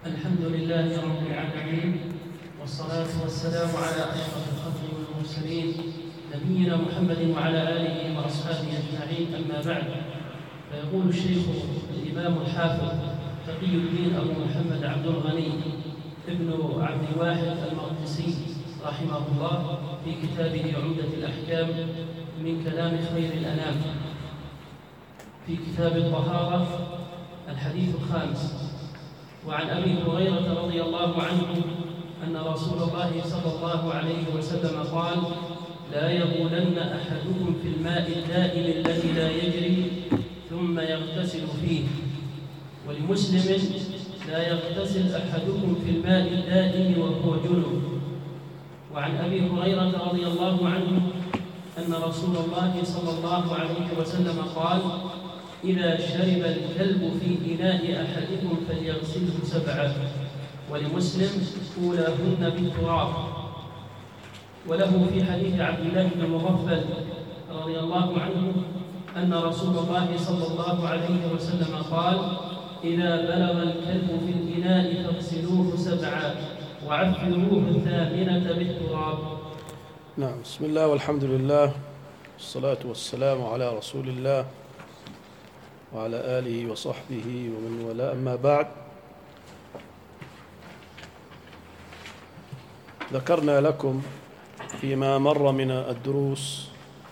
الحمد لله رب العالمين، والصلاة والسلام على أشرف الخلق والمرسلين نبينا محمد وعلى آله وأصحابه أجمعين، أما بعد. فيقول الشيخ الإمام الحافظ تقي الدين أبو محمد عبد الغني ابن عبد الواحد المقدسي رحمه الله في كتابه عمدة الأحكام من كلام خير الأنام في كتاب الطهارة الحديث الخامس: وعن أبي هريرة رضي الله عنه أن رسول الله صلى الله عليه وسلم قال: لا يبولن أحدكم في الماء الدائم الذي لا يجري ثم يغتسل فيه. ولمسلم: لا يغتسل أحدكم في الماء الدائم وهو جنب. وعن أبي هريرة رضي الله عنه أن رسول الله صلى الله عليه وسلم قال: إذا شرب الكلب في إناء أحدكم فليغسله 7. ولمسلم: أولاهن بالتراب. وله في حديث عبد الله بن مغفل رضي الله عنه أن رسول الله صلى الله عليه وسلم قال: إذا بلغ الكلب في الإناء فاغسلوه 7 وعفروه 8 بالتراب. نعم. بسم الله والحمد لله والصلاة والسلام على رسول الله وعلى آله وصحبه ومن والاه، أما بعد. ذكرنا لكم فيما مر من الدروس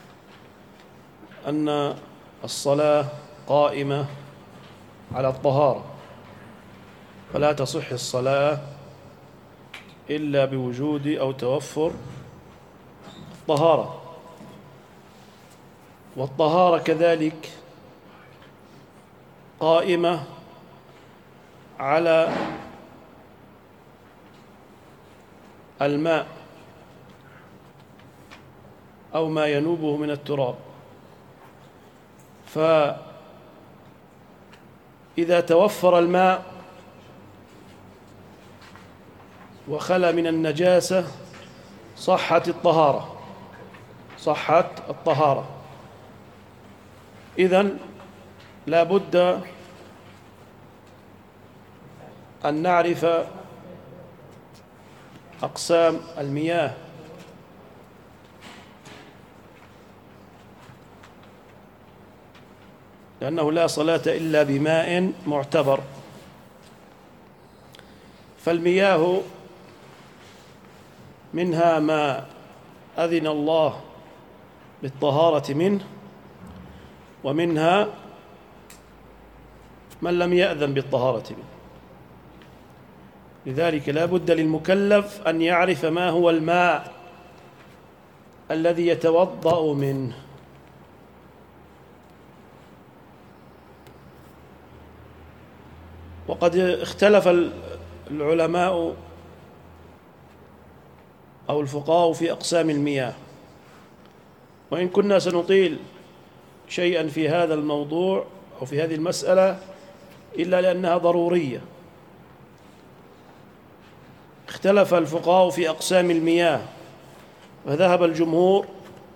أن الصلاة قائمة على الطهارة، فلا تصح الصلاة إلا بوجود أو توفر الطهارة، والطهارة كذلك قائمة على الماء أو ما ينوبه من التراب. فإذا توفر الماء وخلى من النجاسة صحت الطهارة. إذن لا بد أن نعرف أقسام المياه، لأنه لا صلاة إلا بماء معتبر. فالمياه منها ما أذن الله بالطهارة منه، ومنها من لم يأذن بالطهارة منه. لذلك لا بد للمكلف أن يعرف ما هو الماء الذي يتوضأ منه. وقد اختلف العلماء أو الفقهاء في أقسام المياه، وإن كنا سنطيل شيئا في هذا الموضوع أو في هذه المسألة إلا لأنها ضرورية. اختلف الفقهاء في أقسام المياه، وذهب الجمهور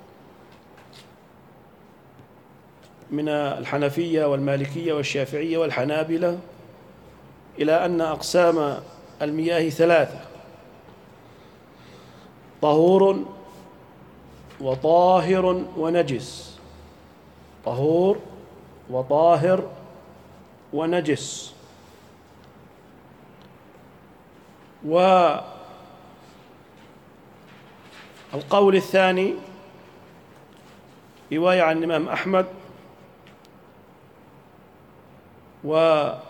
من الحنفية والمالكية والشافعية والحنابلة إلى أن أقسام المياه 3: طهور وطاهر ونجس. طهور وطاهر ونجس. والقول الثاني رواية عن الإمام أحمد وذكرها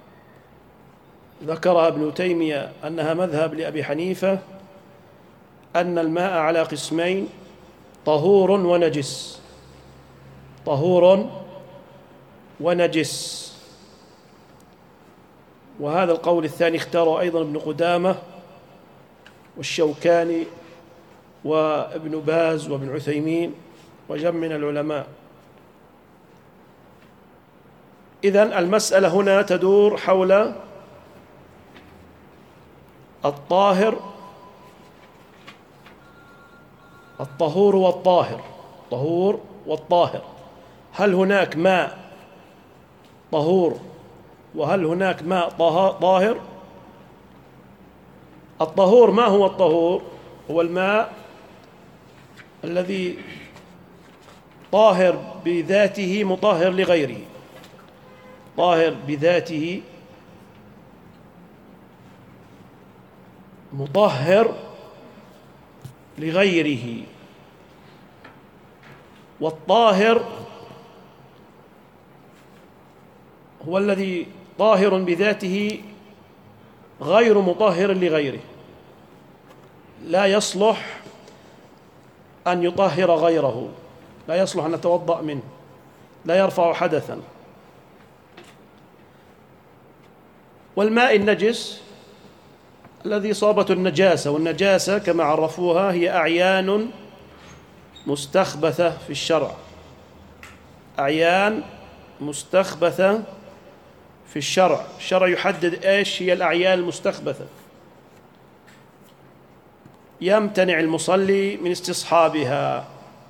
ابن تيمية أنها مذهب لأبي حنيفة، أن الماء على قسمين: طهور ونجس. طهور ونجس. وهذا القول الثاني اختاره أيضا ابن قدامة والشوكاني وابن باز وابن عثيمين وجمع من العلماء. إذن المسألة هنا تدور حول الطهور والطاهر. طهور والطاهر، هل هناك ماء طهور وهل هناك ماء طاهر؟ الطهور ما هو الطهور؟ هو الماء الذي طاهر بذاته مطهر لغيره، طاهر بذاته مطهر لغيره. والطاهر هو الذي طاهر بذاته غير مطهر لغيره، لا يصلح أن يطهر غيره، لا يصلح أن نتوضأ منه، لا يرفع حدثا. والماء النجس الذي صابته النجاسة، والنجاسة كما عرفوها هي أعيان مستخبثة في الشرع، أعيان مستخبثة في الشرع. الشرع يحدد إيش هي الأعيان المستخبثة، يمتنع المصلي من استصحابها.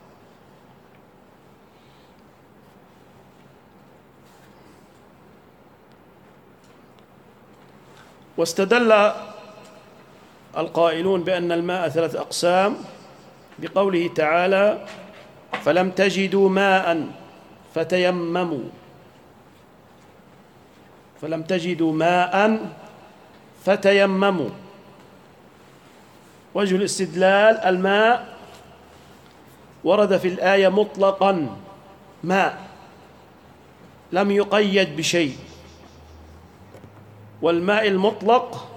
واستدل القائلون بأن الماء 3 أقسام بقوله تعالى: فلم تجدوا ماء فتيمموا. فلم تجدوا ماء فتيمموا. وجه الاستدلال: الماء ورد في الآية مطلقا، ماء لم يقيد بشيء، والماء المطلق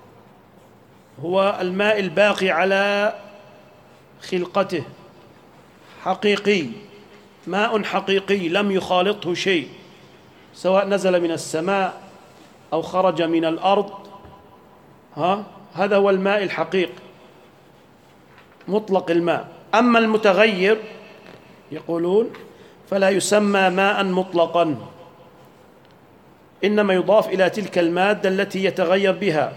هو الماء الباقي على خلقته، حقيقي، ماء حقيقي لم يخالطه شيء، سواء نزل من السماء أو خرج من الأرض. هذا هو الماء الحقيقي، مطلق الماء. أما المتغير يقولون فلا يسمى ماء مطلقا، إنما يضاف إلى تلك المادة التي يتغير بها،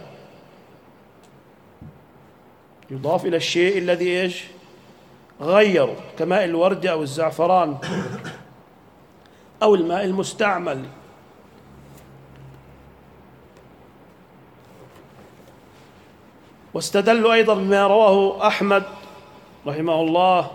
يضاف إلى الشيء الذي إيش غيره، كماء الورد أو الزعفران أو الماء المستعمل. واستدلوا أيضا بما رواه أحمد رحمه الله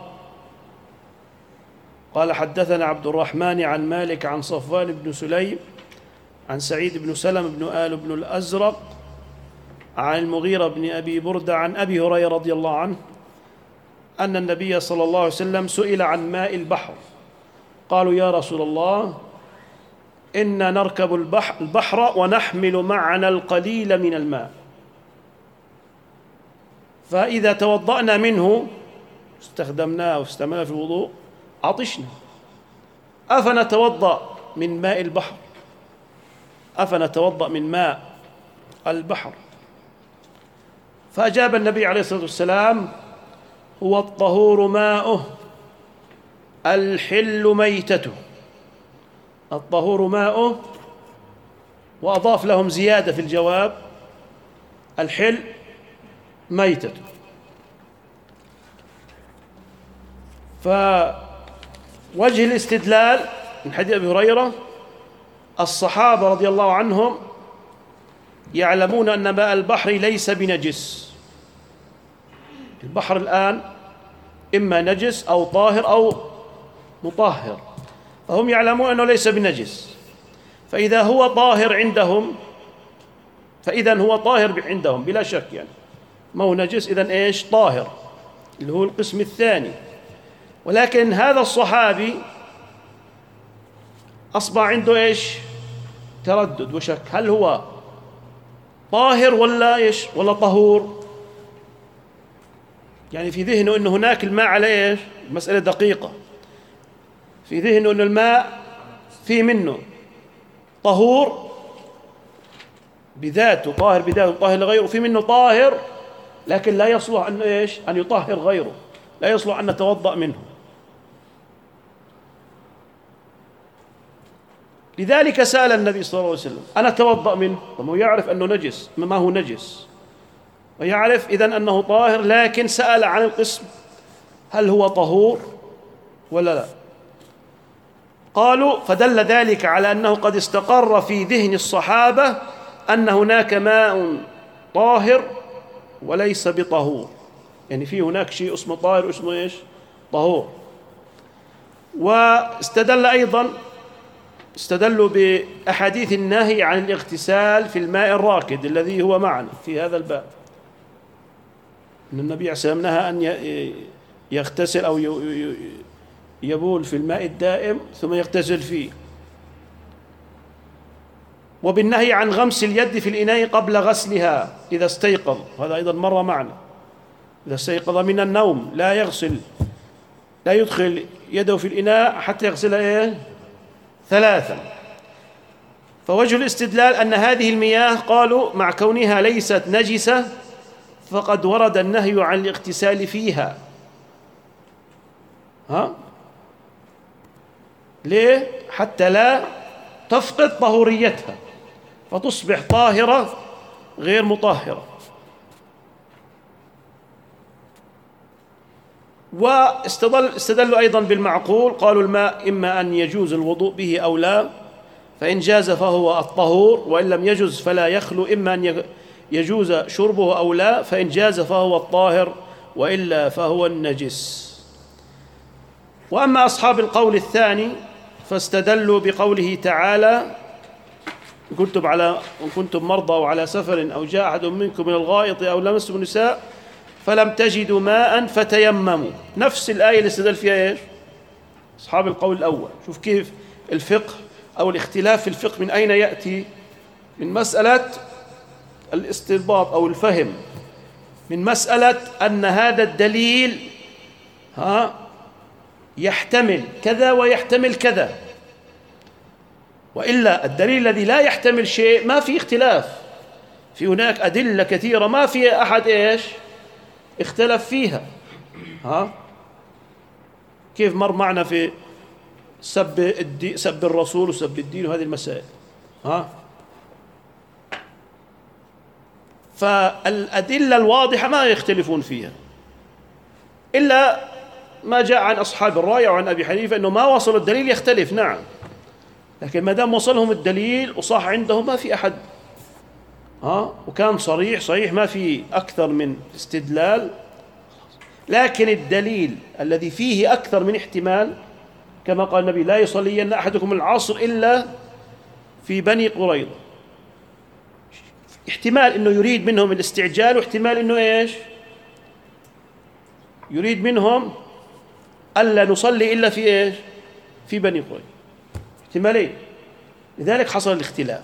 قال: حدثنا عبد الرحمن عن مالك عن صفوان بن سليم عن سعيد بن سلم بن آل بن الأزرق عن المغيرة بن أبي بردة عن أبي هريرة رضي الله عنه أن النبي صلى الله عليه وسلم سئل عن ماء البحر، قالوا: يا رسول الله، إنا نركب البحر ونحمل معنا القليل من الماء، فإذا توضأنا منه استخدمناه واستعملناه في الوضوء عطشنا، أفنتوضأ من ماء البحر؟ أفنتوضأ من ماء البحر؟ فأجاب النبي عليه الصلاة والسلام: هو الطهور ماؤه الحل ميتته. الطهور ماؤه، وأضاف لهم زيادة في الجواب: الحل ميتته. فوجه الاستدلال من حديث أبي هريرة: الصحابة رضي الله عنهم يعلمون أن ماء البحر ليس بنجس. البحر الآن إما نجس أو طاهر أو مطهر، فهم يعلمون أنه ليس بنجس، فإذا هو طاهر عندهم فإذا هو طاهر عندهم بلا شك، يعني ما هو نجس، إذن إيش؟ طاهر، اللي هو القسم الثاني. ولكن هذا الصحابي أصبح عنده إيش؟ تردد وشك، هل هو طاهر ولا إيش؟ ولا طهور؟ يعني في ذهنه أن هناك الماء على إيش؟ مسألة دقيقة، في ذهنه أن الماء فيه منه طهور بذاته، طاهر بذاته، طاهر لغيره، في منه طاهر لكن لا يصلح أن إيش؟ أن يطهر غيره، لا يصلح أن نتوضأ منه. لذلك سأل النبي صلى الله عليه وسلم: أنا أتوضأ منه؟ طب هو يعرف أنه نجس، ما هو نجس، ويعرف إذن أنه طاهر، لكن سأل عن القسم: هل هو طهور ولا لا؟ قالوا: فدل ذلك على أنه قد استقر في ذهن الصحابة أن هناك ماء طاهر وليس بطهور، يعني في هناك شيء اسمه طاهر واسمه إيش؟ طهور. استدلوا بأحاديث النهي عن الاغتسال في الماء الراكد الذي هو معنا في هذا الباب، أن النبي عليه الصلاة والسلام نهى أن يغتسل أو يبول في الماء الدائم ثم يغتسل فيه. وبالنهي عن غمس اليد في الإناء قبل غسلها إذا استيقظ، هذا أيضا مر معنا، إذا استيقظ من النوم لا يدخل يده في الإناء حتى يغسلها 3. فوجه الاستدلال أن هذه المياه قالوا مع كونها ليست نجسة فقد ورد النهي عن الاغتسال فيها. ليه؟ حتى لا تفقد طهوريتها فتصبح طاهرة غير مطهرة. واستدلوا أيضا بالمعقول، قالوا الماء إما أن يجوز الوضوء به أو لا، فإن جاز فهو الطهور، وإن لم يجوز فلا يخلو، إما أن يجوز شربه أو لا، فإن جاز فهو الطاهر وإلا فهو النجس. وأما أصحاب القول الثاني فاستدلوا بقوله تعالى: إن كنتم مرضى أو على سفر أو جاء أحد منكم من الغائط أو لمستم النساء فلم تجدوا ماء فتيمموا. نفس الآية اللي استدل فيها إيش؟ أصحاب القول الأول. شوف كيف الفقه أو الاختلاف في الفقه من أين يأتي؟ من مسألة الاستنباط أو الفهم، من مسألة أن هذا الدليل يحتمل كذا ويحتمل كذا، وإلا الدليل الذي لا يحتمل شيء ما في اختلاف. في هناك أدلة كثيرة ما في أحد إيش اختلف فيها. كيف مر معنا في سب الرسول وسب الدين وهذه المسائل. فالأدلة الواضحة ما يختلفون فيها، إلا ما جاء عن أصحاب الرأي وعن أبي حنيفة أنه ما وصل الدليل يختلف، نعم، لكن ما دام وصلهم الدليل وصح عندهم ما في أحد وكان صريح ما في أكثر من استدلال. لكن الدليل الذي فيه أكثر من احتمال كما قال النبي: لا يصلين أحدكم العصر إلا في بني قريظة، احتمال أنه يريد منهم الاستعجال، واحتمال أنه إيش يريد منهم ألا نصلي إلا في إيش في بني قريظة، احتمالين، لذلك حصل الاختلاف.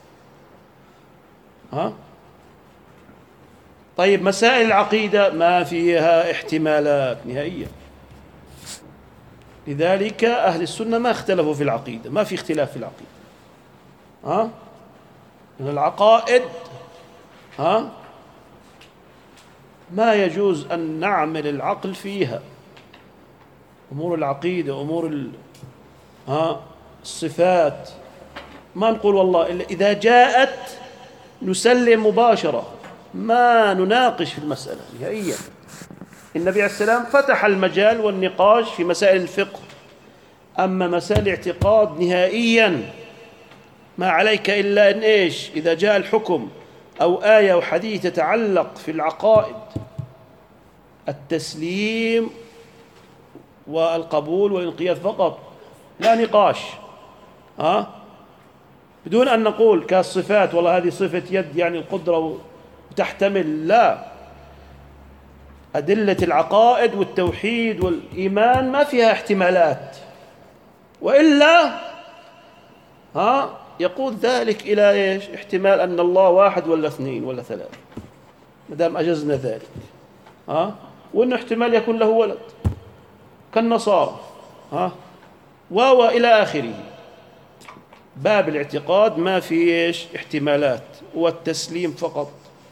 طيب مسائل العقيدة ما فيها احتمالات نهائية، لذلك أهل السنة ما اختلفوا في العقيدة، ما في اختلاف في العقيدة. من العقائد ما يجوز أن نعمل العقل فيها، أمور العقيدة، أمور الصفات، ما نقول والله إلا إذا جاءت نسلم مباشرة، ما نناقش في المسألة نهائيا. النبي عليه السلام فتح المجال والنقاش في مسائل الفقه، أما مسائل الاعتقاد نهائيا ما عليك إلا أن إيش إذا جاء الحكم أو آية أو حديث يتعلق في العقائد التسليم والقبول والانقياد فقط، لا نقاش. بدون أن نقول كالصفات والله هذه صفة يد يعني القدرة وتحتمل، لا، أدلة العقائد والتوحيد والإيمان ما فيها احتمالات، وإلا يقود ذلك إلى إيش احتمال أن الله واحد ولا اثنين ولا ثلاثة، ما دام أجزنا ذلك، وأنه احتمال يكون له ولد كالنصارى وإلى آخره. باب الاعتقاد ما في إيش احتمالات، والتسليم فقط.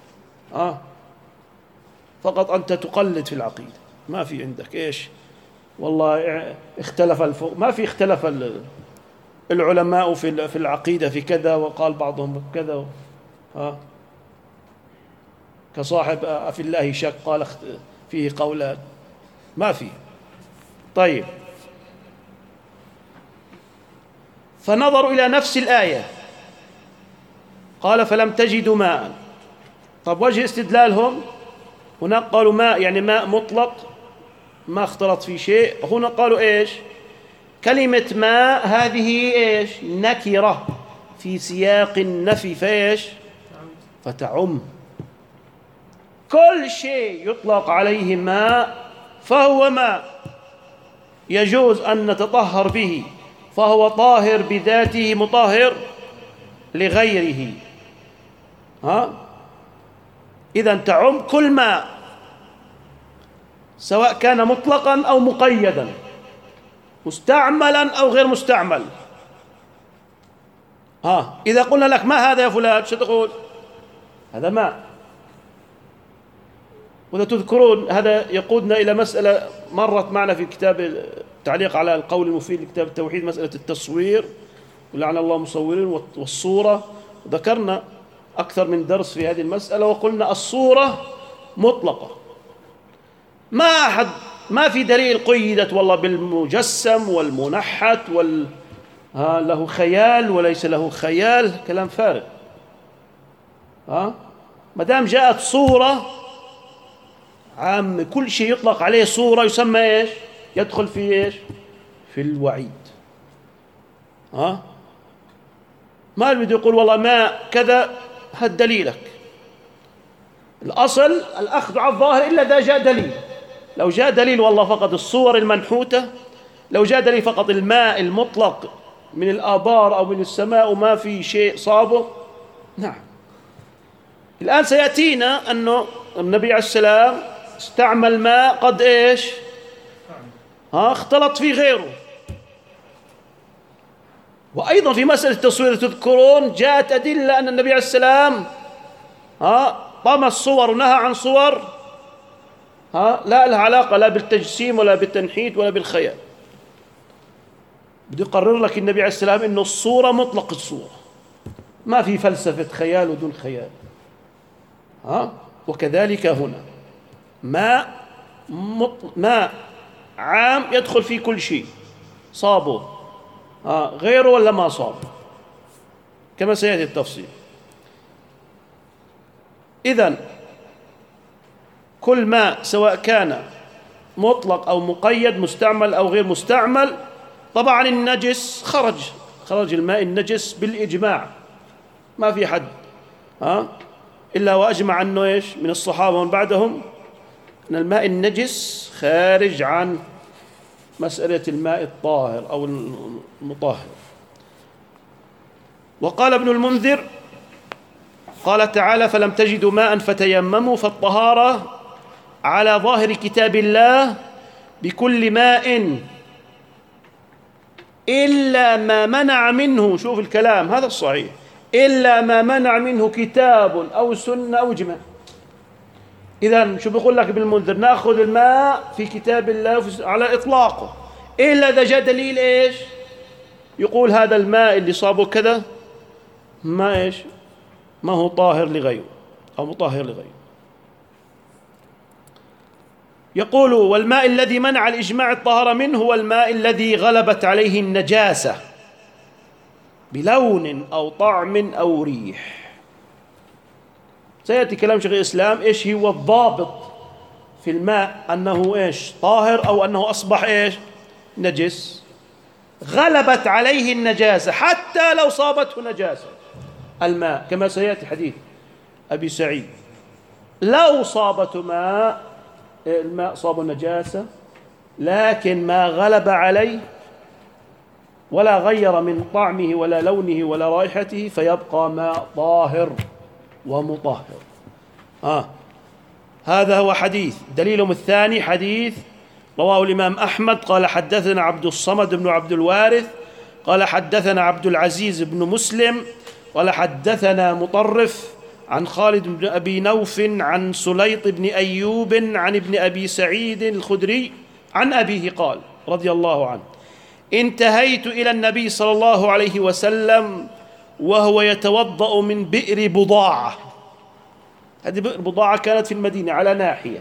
فقط أنت تقلد في العقيدة، ما في عندك إيش والله اختلف ما في اختلف العلماء في العقيدة في كذا وقال بعضهم كذا، كصاحب في الله شك قال فيه قولان، ما في. طيب، فنظروا إلى نفس الآية، قال: فلم تجدوا ماء. طب وجه استدلالهم هناك قالوا ماء يعني ماء مطلق ما اختلط في شيء. هنا قالوا إيش؟ كلمة ماء هذه إيش؟ نكرة في سياق النفي، فإيش؟ فتعم كل شيء يطلق عليه ماء فهو ماء، يجوز أن نتطهر به، فهو طاهر بذاته مطهر لغيره. إذن تعم كل ماء سواء كان مطلقا أو مقيدا، مستعملا أو غير مستعمل. إذا قلنا لك ما هذا يا فلان شو تقول؟ هذا ماء. وإذا تذكرون هذا يقودنا إلى مسألة مرت معنا في كتاب التعليق على القول المفيد لكتاب التوحيد، مسألة التصوير، ولعن الله المصورين، والصورة. ذكرنا أكثر من درس في هذه المسألة، وقلنا الصورة مطلقة، ما في دليل قيدت والله بالمجسم والمنحت له خيال وليس له خيال، كلام فارغ. ما دام جاءت صورة عام، كل شيء يطلق عليه صورة يسمى إيش؟ يدخل في إيش؟ في الوعيد. ما بده يقول والله ما كذا، هاد دليلك. الأصل الأخذ على الظاهر إلا إذا جاء دليل. لو جاء دليل والله فقط الصور المنحوتة، لو جاء دليل فقط الماء المطلق من الآبار أو من السماء وما في شيء صابه، نعم. الآن سيأتينا أنه النبي عليه السلام استعمل ماء قد إيش؟ اختلط فيه غيره. وأيضا في مسألة التصوير تذكرون جاءت أدلة أن النبي عليه السلام طمى الصور ونهى عن صور لا لها علاقة لا بالتجسيم ولا بالتنحيت ولا بالخيال. بده يقرر لك النبي عليه السلام إنه الصورة مطلق الصورة، ما في فلسفة خيال ودون خيال. وكذلك هنا ماء عام يدخل في كل شيء، صابه غيره ولا ما صاب، كما سيأتي التفصيل. إذن كل ماء سواء كان مطلق أو مقيد، مستعمل أو غير مستعمل. طبعا النجس خرج الماء النجس بالإجماع، ما في حد إلا وأجمع أنه إيش من الصحابة ومن بعدهم أن الماء النجس خارج عن مسألة الماء الطاهر أو المطهر. وقال ابن المنذر قال تعالى: فلم تجدوا ماء فتيمموا. فالطهارة على ظاهر كتاب الله بكل ماء إلا ما منع منه، شوف الكلام هذا الصحيح، إلا ما منع منه كتاب أو سنة أو إجماع. إذن شو بيقول لك ابن المنذر؟ نأخذ الماء في كتاب الله على إطلاقه، إلا إذا جاء دليل إيش يقول هذا الماء اللي صابه كذا ما إيش ما هو طاهر لغيره أو مطهر لغيره. يقول: والماء الذي منع الإجماع الطهارة منه هو الماء الذي غلبت عليه النجاسة بلون أو طعم أو ريح. سيأتي كلام شيخ الإسلام إيش هو الضابط في الماء أنه إيش طاهر أو أنه أصبح إيش نجس. غلبت عليه النجاسة حتى لو صابته نجاسة الماء، كما سيأتي حديث أبي سعيد: لو صابته الماء صاب النجاسة لكن ما غلب عليه ولا غير من طعمه ولا لونه ولا رائحته فيبقى ماء طاهر ومطهر. هذا هو حديث. دليلهم الثاني حديث رواه الإمام أحمد قال: حدثنا عبد الصمد بن عبد الوارث قال: حدثنا عبد العزيز بن مسلم قال: حدثنا مطرف عن خالد بن أبي نوف عن سليط بن أيوب عن ابن أبي سعيد الخدري عن أبيه قال رضي الله عنه: انتهيت إلى النبي صلى الله عليه وسلم وهو يتوضأ من بئر بضاعة. هذه بئر بضاعة كانت في المدينة على ناحية.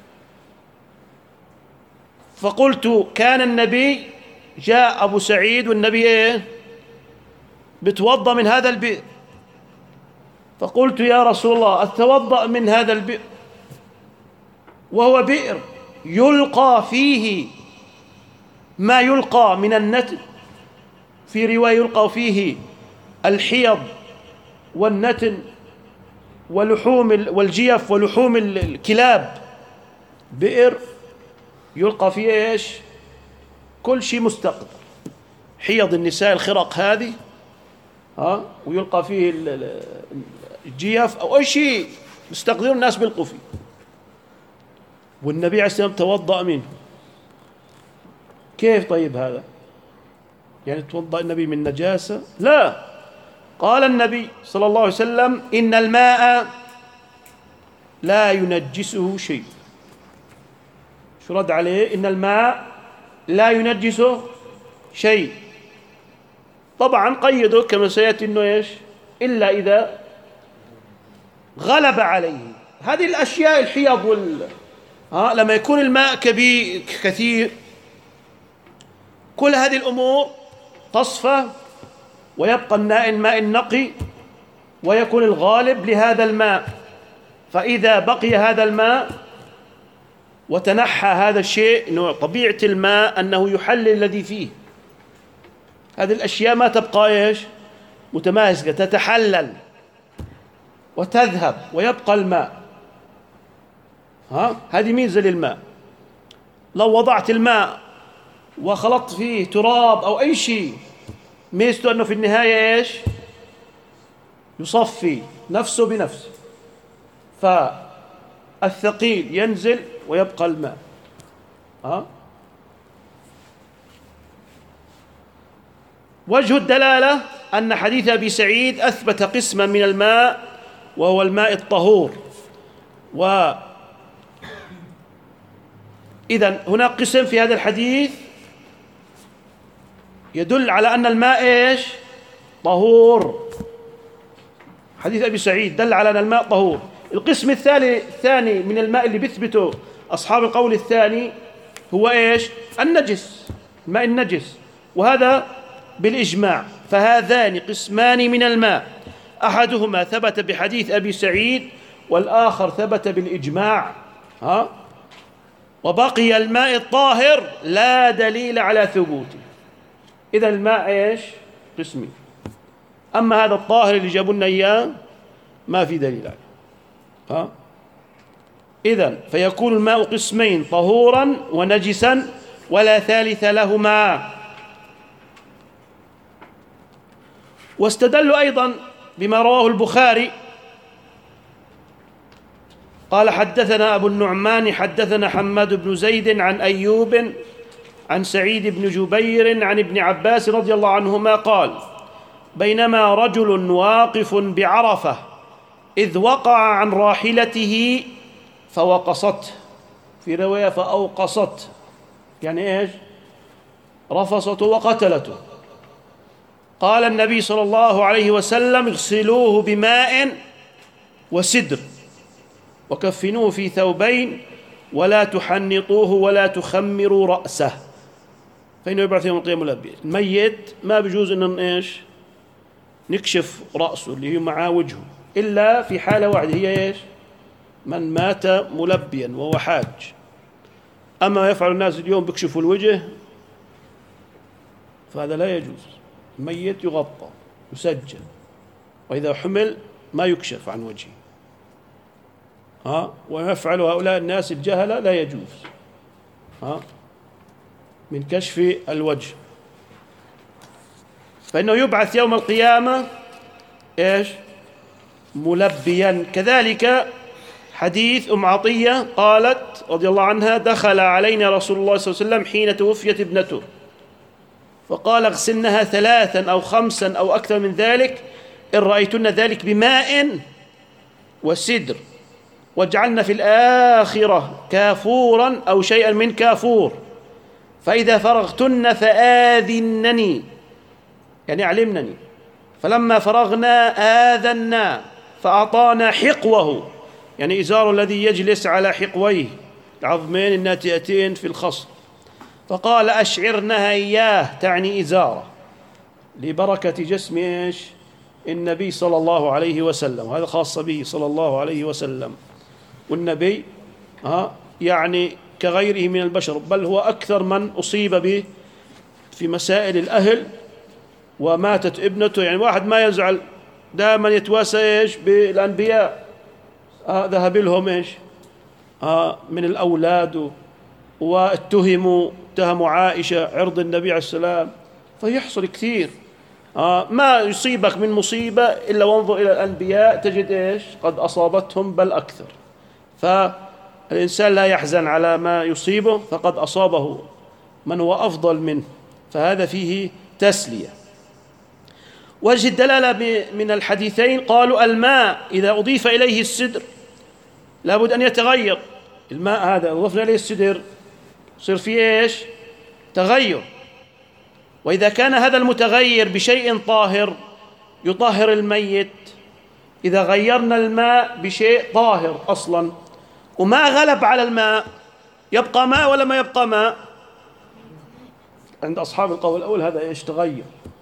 فقلت: كان النبي جاء أبو سعيد والنبي بتوضأ من هذا البئر، فقلت: يا رسول الله أتوضأ من هذا البئر؟ وهو بئر يلقى فيه ما يلقى من النتن، في رواية يلقى فيه الحيض والنتن ولحوم والجيف ولحوم الكلاب. بئر يلقى فيه ايش؟ كل شيء مستقذر، حيض النساء الخرق هذه ويلقى فيه الجيف او اي شيء مستقذر الناس بيلقوا فيه. والنبي عليه الصلاه والسلام توضأ منه. كيف طيب هذا؟ يعني توضأ النبي من نجاسة؟ لا، قال النبي صلى الله عليه وسلم: إن الماء لا ينجسه شيء. شو رد عليه؟ إن الماء لا ينجسه شيء. طبعا قيده كما سيأتي إنه إيش؟ إلا إذا غلب عليه هذه الأشياء، الحيض لما يكون الماء كثير، كل هذه الأمور تصفى ويبقى الماء النقي ويكون الغالب لهذا الماء. فإذا بقي هذا الماء وتنحى هذا الشيء، إنه طبيعة الماء أنه يحلل الذي فيه، هذه الأشياء ما تبقى إيش؟ متماسكة، تتحلل وتذهب ويبقى الماء. هذه ميزة للماء. لو وضعت الماء وخلطت فيه تراب أو أي شيء، ميزته أنه في النهاية إيش؟ يصفي نفسه بنفسه، فالثقيل ينزل ويبقى الماء. وجه الدلالة أن حديث أبي سعيد أثبت قسما من الماء وهو الماء الطهور. إذن هناك قسم في هذا الحديث يدل على أن الماء إيش؟ طهور. حديث أبي سعيد دل على أن الماء طهور. القسم الثاني من الماء اللي بيثبته أصحاب القول الثاني هو إيش؟ النجس، الماء النجس، وهذا بالإجماع. فهذان قسمان من الماء، أحدهما ثبت بحديث أبي سعيد والآخر ثبت بالإجماع. وبقي الماء الطاهر لا دليل على ثبوته. إذا الماء إيش؟ قسمين. أما هذا الطاهر اللي جابوا لنا إياه ما في دليل عليه. إذن فيكون الماء قسمين: طهورا ونجسا ولا ثالث لهما. واستدلوا أيضا بما رواه البخاري قال: حدثنا أبو النعمان حدثنا حماد بن زيد عن أيوب عن سعيد بن جبير عن ابن عباس رضي الله عنهما قال: بينما رجل واقف بعرفة إذ وقع عن راحلته فوقصته، في رواية فأوقصته، يعني إيش؟ رفصته وقتلته. قال النبي صلى الله عليه وسلم: اغسلوه بماء وسدر وكفنوه في ثوبين ولا تحنطوه ولا تخمروا رأسه فإنه يبعث يوم القيامة ملبيا. الميت ما بيجوز إن إيش؟ نكشف رأسه اللي هي معاه وجهه، إلا في حالة واحدة، هي إيش؟ من مات ملبيا وهو حاج. أما يفعل الناس اليوم بيكشفوا الوجه فهذا لا يجوز. الميت يغطى يسجل، وإذا حمل ما يكشف عن وجهه. ويفعل هؤلاء الناس الجهلة لا يجوز من كشف الوجه، فإنه يبعث يوم القيامة إيش؟ ملبيا. كذلك حديث أم عطية قالت رضي الله عنها: دخل علينا رسول الله صلى الله عليه وسلم حين توفيت ابنته فقال: اغسلنها 3 أو 5 أو أكثر من ذلك إن رأيتن ذلك بماء وسدر، واجعلن في الآخرة كافورا أو شيئا من كافور، فإذا فرغتن فآذنني، يعني علمنني. فلما فرغنا آذنا فأعطانا حقوه، يعني إزار الذي يجلس على حقويه، العظمين الناتئتين في الخصر. فقال: أشعرنها إياه، تعني إزاره، لبركة جسم إيش؟ النبي صلى الله عليه وسلم، وهذا خاص به صلى الله عليه وسلم. والنبي يعني كغيره من البشر، بل هو أكثر من أصيب به في مسائل الأهل وماتت ابنته. يعني واحد ما يزعل، دائما يتواسى إيش بالأنبياء، ذهب لهم إيش من الأولاد، اتهموا عائشة عرض النبي عليه السلام. فيحصل كثير ما يصيبك من مصيبة إلا وانظر إلى الأنبياء تجد إيش قد أصابتهم بل أكثر. فالإنسان لا يحزن على ما يصيبه، فقد أصابه من هو أفضل منه، فهذا فيه تسلية. وجه الدلالة من الحديثين قالوا الماء إذا أضيف إليه السدر لابد أن يتغير. الماء هذا أضفنا إليه السدر يصير فيه إيش تغير، وإذا كان هذا المتغير بشيء طاهر يطهر الميت، إذا غيرنا الماء بشيء طاهر أصلا وما غلب على الماء يبقى ماء ولا ما يبقى ماء؟ عند أصحاب القول الأول هذا إيش تغير،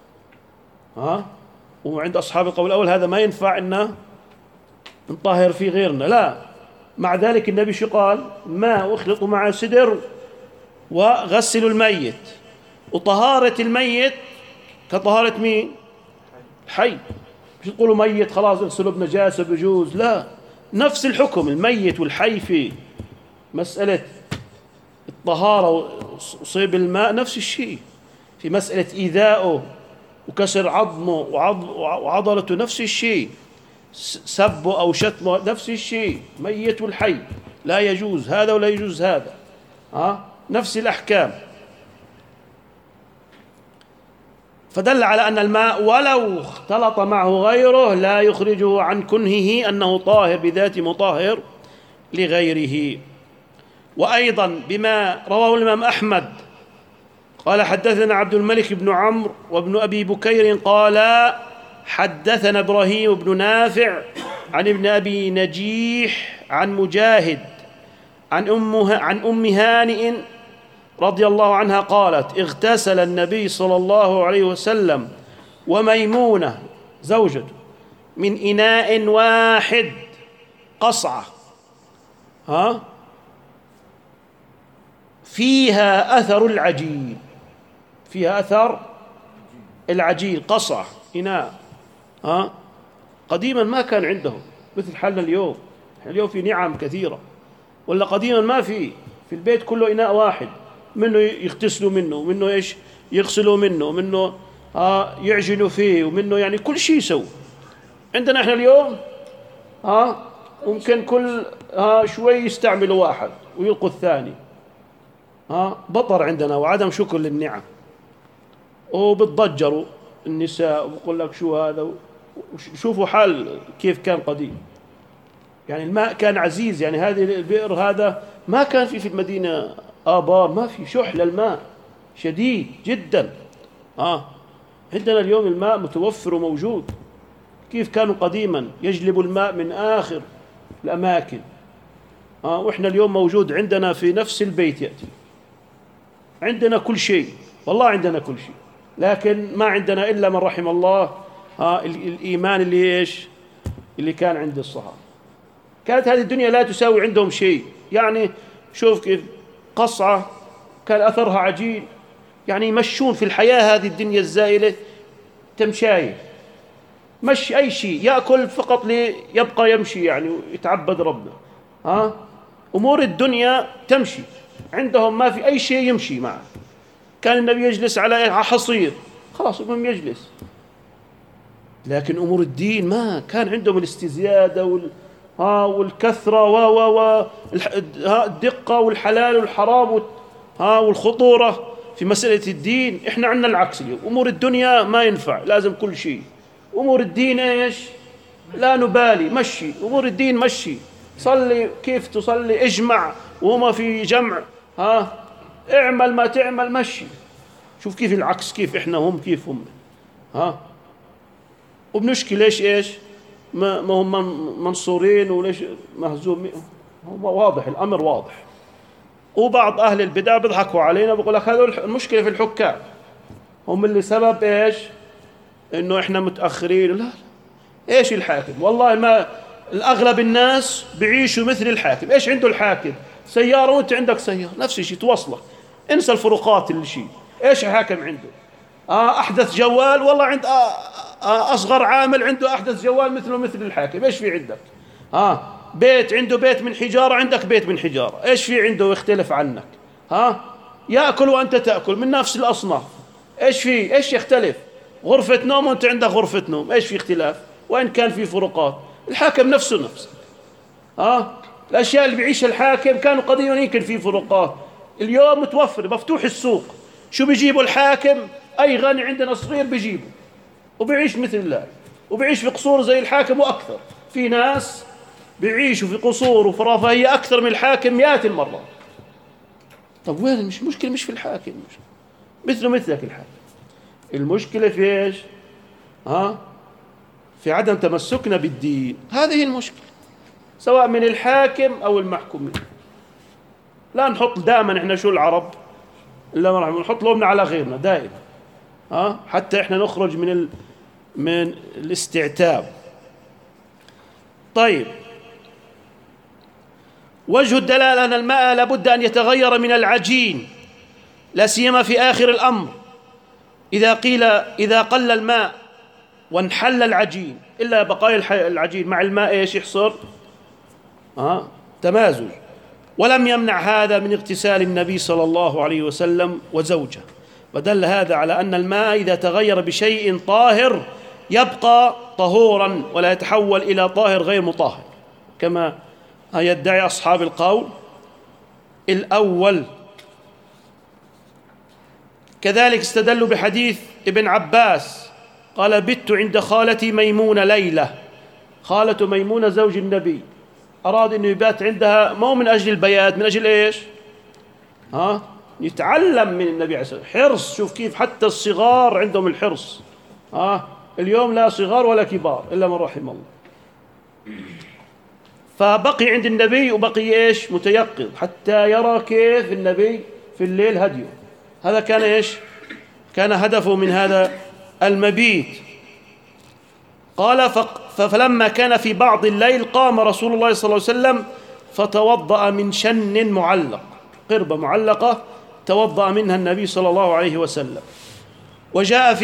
وعند أصحاب القول الأول هذا ما ينفع إنه نطهر فيه غيرنا، لا. مع ذلك النبي شو قال؟ ماء اخلطوا مع سدر وغسلوا الميت. وطهارة الميت كطهارة مين؟ الحي. مش تقولوا ميت خلاص اغسلوا بنجاسة بجوز، لا، نفس الحكم. الميت والحي في مسألة الطهارة وصيب الماء نفس الشيء، في مسألة إيذائه وكسر عظمه وعضلته نفس الشيء، سبه أو شتمه نفس الشيء. ميت والحي لا يجوز هذا ولا يجوز هذا، نفس الأحكام. فدل على أن الماء ولو اختلط معه غيره لا يخرجه عن كنهه أنه طاهر بذات مطهر لغيره. وأيضا بما رواه الإمام أحمد قال حدثنا عبد الملك بن عمرو وابن أبي بكير قال حدثنا إبراهيم بن نافع عن ابن أبي نجيح عن مجاهد عن أم هانئ رضي الله عنها قالت اغتسل النبي صلى الله عليه وسلم وميمونة زوجته من إناء واحد قصعة فيها أثر العجين، فيها أثر العجين، قصعة إناء. قديما ما كان عندهم مثل حالنا اليوم. اليوم في نعم كثيرة، ولا قديما ما في البيت كله إناء واحد، منه يغتسلوا منه، ومنه إيش يغسلوا منه، ومنه يعجنوا فيه، ومنه يعني كل شيء يسوي. عندنا إحنا اليوم ممكن كل شوي يستعملوا واحد ويلقوا الثاني. بطر عندنا وعدم شكر للنعم، وبتضجروا النساء وبقول لك شو هذا. شوفوا حال كيف كان قديم، يعني الماء كان عزيز. يعني هذه البئر هذا ما كان في المدينة آبار، ما في شح للماء شديد جدا. عندنا اليوم الماء متوفر وموجود. كيف كانوا قديما يجلبوا الماء من آخر الأماكن، وإحنا اليوم موجود عندنا في نفس البيت يأتي. عندنا كل شيء، والله عندنا كل شيء، لكن ما عندنا إلا من رحم الله الإيمان اللي كان عند الصحابة. كانت هذه الدنيا لا تساوي عندهم شيء. يعني شوف كيف قصعة كان أثرها عجين، يعني يمشون في الحياة هذه الدنيا الزائلة تمشاية، مش أي شيء، يأكل فقط ليبقى يمشي يعني ويتعبد ربنا. أمور الدنيا تمشي عندهم، ما في أي شيء يمشي معه. كان النبي يجلس على حصير خلاص المهم يجلس، لكن أمور الدين ما كان عندهم الاستزيادة والكثرة والدقة والحلال والحرام والخطورة في مسألة الدين. إحنا عندنا العكس اليوم. أمور الدنيا ما ينفع، لازم كل شيء. أمور الدين إيش لا نبالي، مشي أمور الدين، مشي صلي كيف تصلي، اجمع وما في جمع، اعمل ما تعمل، مشي. شوف كيف العكس، كيف إحنا هم كيف هم. وبنشكي ليش إيش ما هم منصورين وليش مهزومين. هو واضح، الأمر واضح. وبعض أهل البدع بيضحكوا علينا، بيقول لك هذا المشكلة في الحكام، هم اللي سبب إيش إنه إحنا متأخرين. لا، إيش الحاكم؟ والله ما الأغلب الناس بيعيشوا مثل الحاكم. إيش عنده الحاكم؟ سيارة وأنت عندك سيارة، نفس الشيء توصلك. انسى الفروقات اللي شيء. إيش الحاكم عنده؟ أحدث جوال، والله عند أصغر عامل عنده أحدث جوال مثله مثل الحاكم. إيش في عندك؟ بيت عنده بيت من حجارة، عندك بيت من حجارة. إيش في عنده يختلف عنك؟ يأكل وأنت تأكل من نفس الأصناف. إيش يختلف؟ غرفة نوم وأنت عندك غرفة نوم. إيش في اختلاف؟ وإن كان في فروقات، الحاكم نفسه نفس. الأشياء اللي بيعيشها الحاكم كانوا قديما يمكن في فروقات، اليوم متوفر مفتوح السوق. شو بيجيبوا الحاكم؟ أي غني عندنا صغير بيجيبه وبيعيش مثل الله، وبيعيش في قصور زي الحاكم وأكثر. في ناس بيعيشوا في قصور وفي رفاهية أكثر من الحاكم مئات المرات. طب وين المشكلة؟ مش في الحاكم، مثلك الحاكم. المشكلة في إيش؟ في عدم تمسكنا بالدين. هذه المشكلة، سواء من الحاكم أو المحكومين. لا نحط دائما إحنا شو العرب إلا نحط لومنا على غيرنا دائما، حتى إحنا نخرج من الاستعتاب. طيب، وجه الدلالة أن الماء لابد أن يتغير من العجين، لا سيما في آخر الأمر. إذا قل الماء وانحل العجين، إلا بقايا العجين مع الماء إيش يحصل؟ تمازج. ولم يمنع هذا من اغتسال النبي صلى الله عليه وسلم وزوجه. ودل هذا على أن الماء إذا تغير بشيء طاهر يبقى طهورا ولا يتحول إلى طاهر غير مطهر، كما يدعي أصحاب القول الأول. كذلك استدلوا بحديث ابن عباس قال: بت عند خالتي ميمونة ليلة. خالته ميمونة زوج النبي، أراد أنه يبات عندها مو من أجل البيات، من أجل إيش؟ يتعلم من النبي عليه الصلاة والسلام. حرص، شوف كيف حتى الصغار عندهم الحرص. اليوم لا صغار ولا كبار إلا من رحم الله. فبقي عند النبي وبقي إيش؟ متيقظ حتى يرى كيف النبي في الليل هديه. هذا كان إيش؟ كان هدفه من هذا المبيت. قال: فلما كان في بعض الليل قام رسول الله صلى الله عليه وسلم فتوضأ من شن معلق، قربة معلقة توضأ منها النبي صلى الله عليه وسلم. وجاء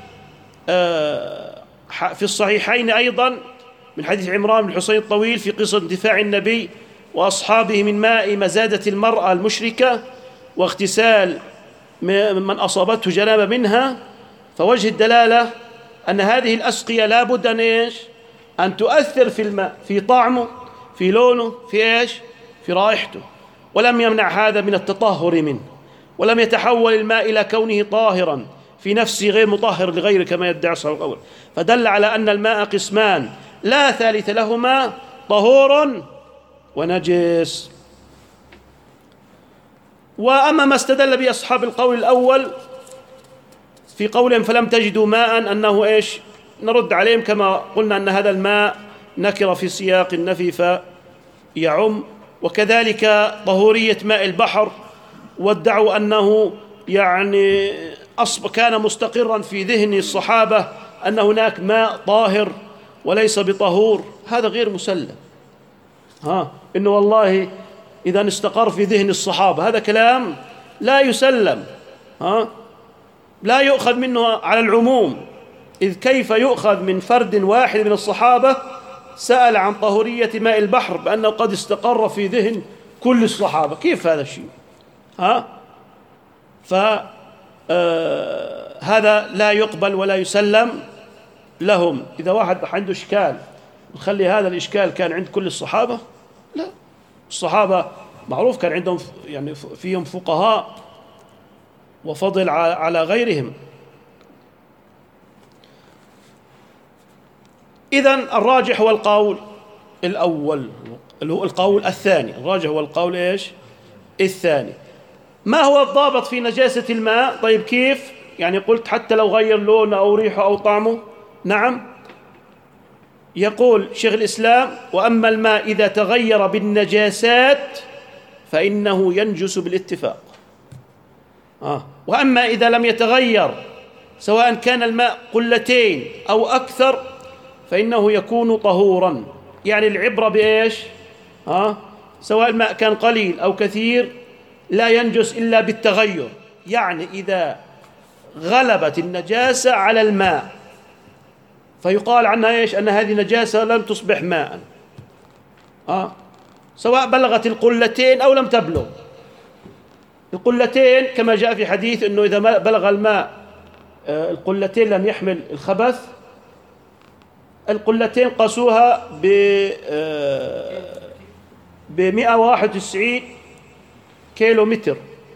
في الصحيحين أيضا من حديث عمران بن حسين الطويل في قصة دفاع النبي وأصحابه من ماء مزادة المرأة المشركة واغتسال من أصابته جنابة منها. فوجه الدلالة أن هذه الأسقية لا بد أن تؤثر في الماء، في طعمه، في لونه، في إيش؟ في رائحته. ولم يمنع هذا من التطهر منه، ولم يتحول الماء إلى كونه طاهرا في نفسه غير مطهر لغيره كما يدعي أصحاب القول. فدل على أن الماء قسمان لا ثالث لهما: طهور ونجس. وأما ما استدل به أصحاب القول الأول في قولهم فلم تجدوا ماء، أنه إيش؟ نرد عليهم كما قلنا أن هذا الماء نكر في سياق النفي فيعم. وكذلك طهورية ماء البحر، وادعوا أنه يعني كان مستقرا في ذهن الصحابة أن هناك ماء طاهر وليس بطهور. هذا غير مسلم. إنه والله إذا استقر في ذهن الصحابة، هذا كلام لا يسلم، لا يؤخذ منه على العموم. إذ كيف يؤخذ من فرد واحد من الصحابة سأل عن طهورية ماء البحر بأنه قد استقر في ذهن كل الصحابة؟ كيف هذا الشيء؟ هذا لا يقبل ولا يسلم لهم. إذا واحد عنده إشكال نخلي هذا الإشكال كان عند كل الصحابة؟ لا، الصحابة معروف كان عندهم يعني فيهم فقهاء وفضل على غيرهم. إذن الراجح هو القول الأول، اللي هو القول الثاني. الراجح هو القول إيش؟ الثاني. ما هو الضابط في نجاسة الماء؟ طيب كيف؟ يعني قلت حتى لو غير لونه أو ريحه أو طعمه. نعم، يقول شيخ الإسلام: وأما الماء إذا تغير بالنجاسات فإنه ينجس بالاتفاق. وأما إذا لم يتغير سواء كان الماء قلتين أو أكثر فإنه يكون طهورا. يعني العبرة بإيش؟ سواء الماء كان قليل أو كثير لا ينجس إلا بالتغير، يعني إذا غلبت النجاسة على الماء فيقال عنها إيش؟ أن هذه نجاسة لم تصبح ماء، سواء بلغت القلتين أو لم تبلغ. القلتين كما جاء في حديث أنه إذا بلغ الماء القلتين لم يحمل الخبث. القلتين قاسوها ب 191 كيلو متر،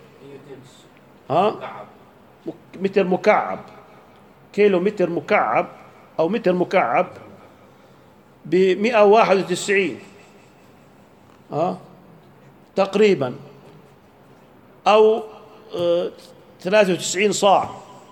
متر مكعب، كيلو متر مكعب أو متر مكعب ب 191 تقريبا، أو 93 صاع.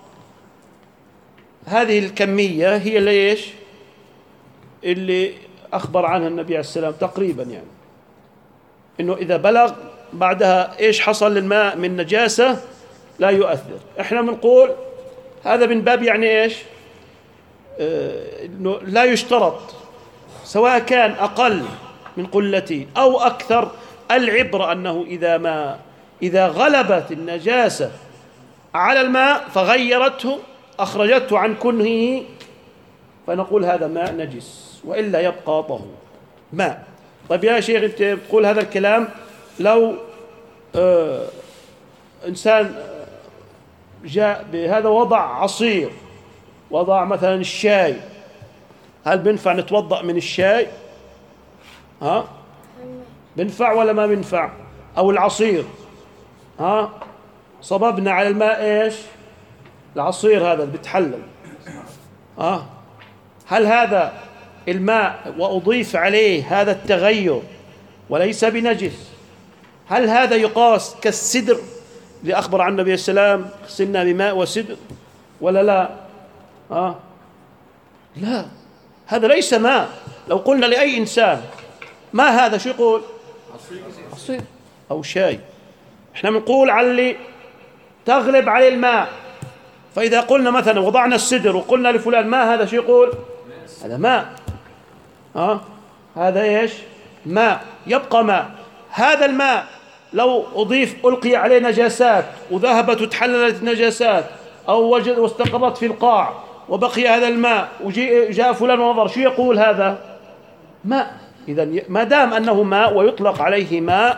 هذه الكمية هي ليش اللي أخبر عنها النبي عليه السلام تقريبا، يعني إنه إذا بلغ بعدها إيش حصل للماء من نجاسة لا يؤثر. إحنا بنقول هذا من باب يعني إيش، إنه لا يشترط سواء كان أقل من قلتين أو أكثر. العبرة أنه إذا غلبت النجاسة على الماء فغيرته أخرجته عن كنهه فنقول هذا ماء نجس، وإلا يبقى طهور ماء. طيب يا شيخ أنت بتقول هذا الكلام لو إنسان جاء بهذا وضع عصير، وضع مثلا الشاي، هل بنفع نتوضأ من الشاي؟ بنفع ولا ما بنفع؟ أو العصير صببنا على الماء إيش؟ العصير هذا اللي بتحلل، هل هذا الماء وأضيف عليه هذا التغير وليس بنجس، هل هذا يقاس كالسدر اللي أخبر عن النبي صلى الله عليه وسلم غسلنا بماء وسدر ولا لا؟ لا، هذا ليس ماء. لو قلنا لأي إنسان ما هذا شو يقول؟ عصير أو شاي. إحنا بنقول على اللي تغلب عليه الماء. فإذا قلنا مثلا وضعنا السدر وقلنا لفلان ما هذا شو يقول؟ هذا ماء. هذا إيش؟ ماء، يبقى ماء. هذا الماء لو أضيف ألقي عليه نجاسات وذهبت وتحللت النجاسات أو وجد واستقرت في القاع وبقي هذا الماء وجاء فلان ونظر، شو يقول؟ هذا ماء. إذن ما دام أنه ماء ويطلق عليه ماء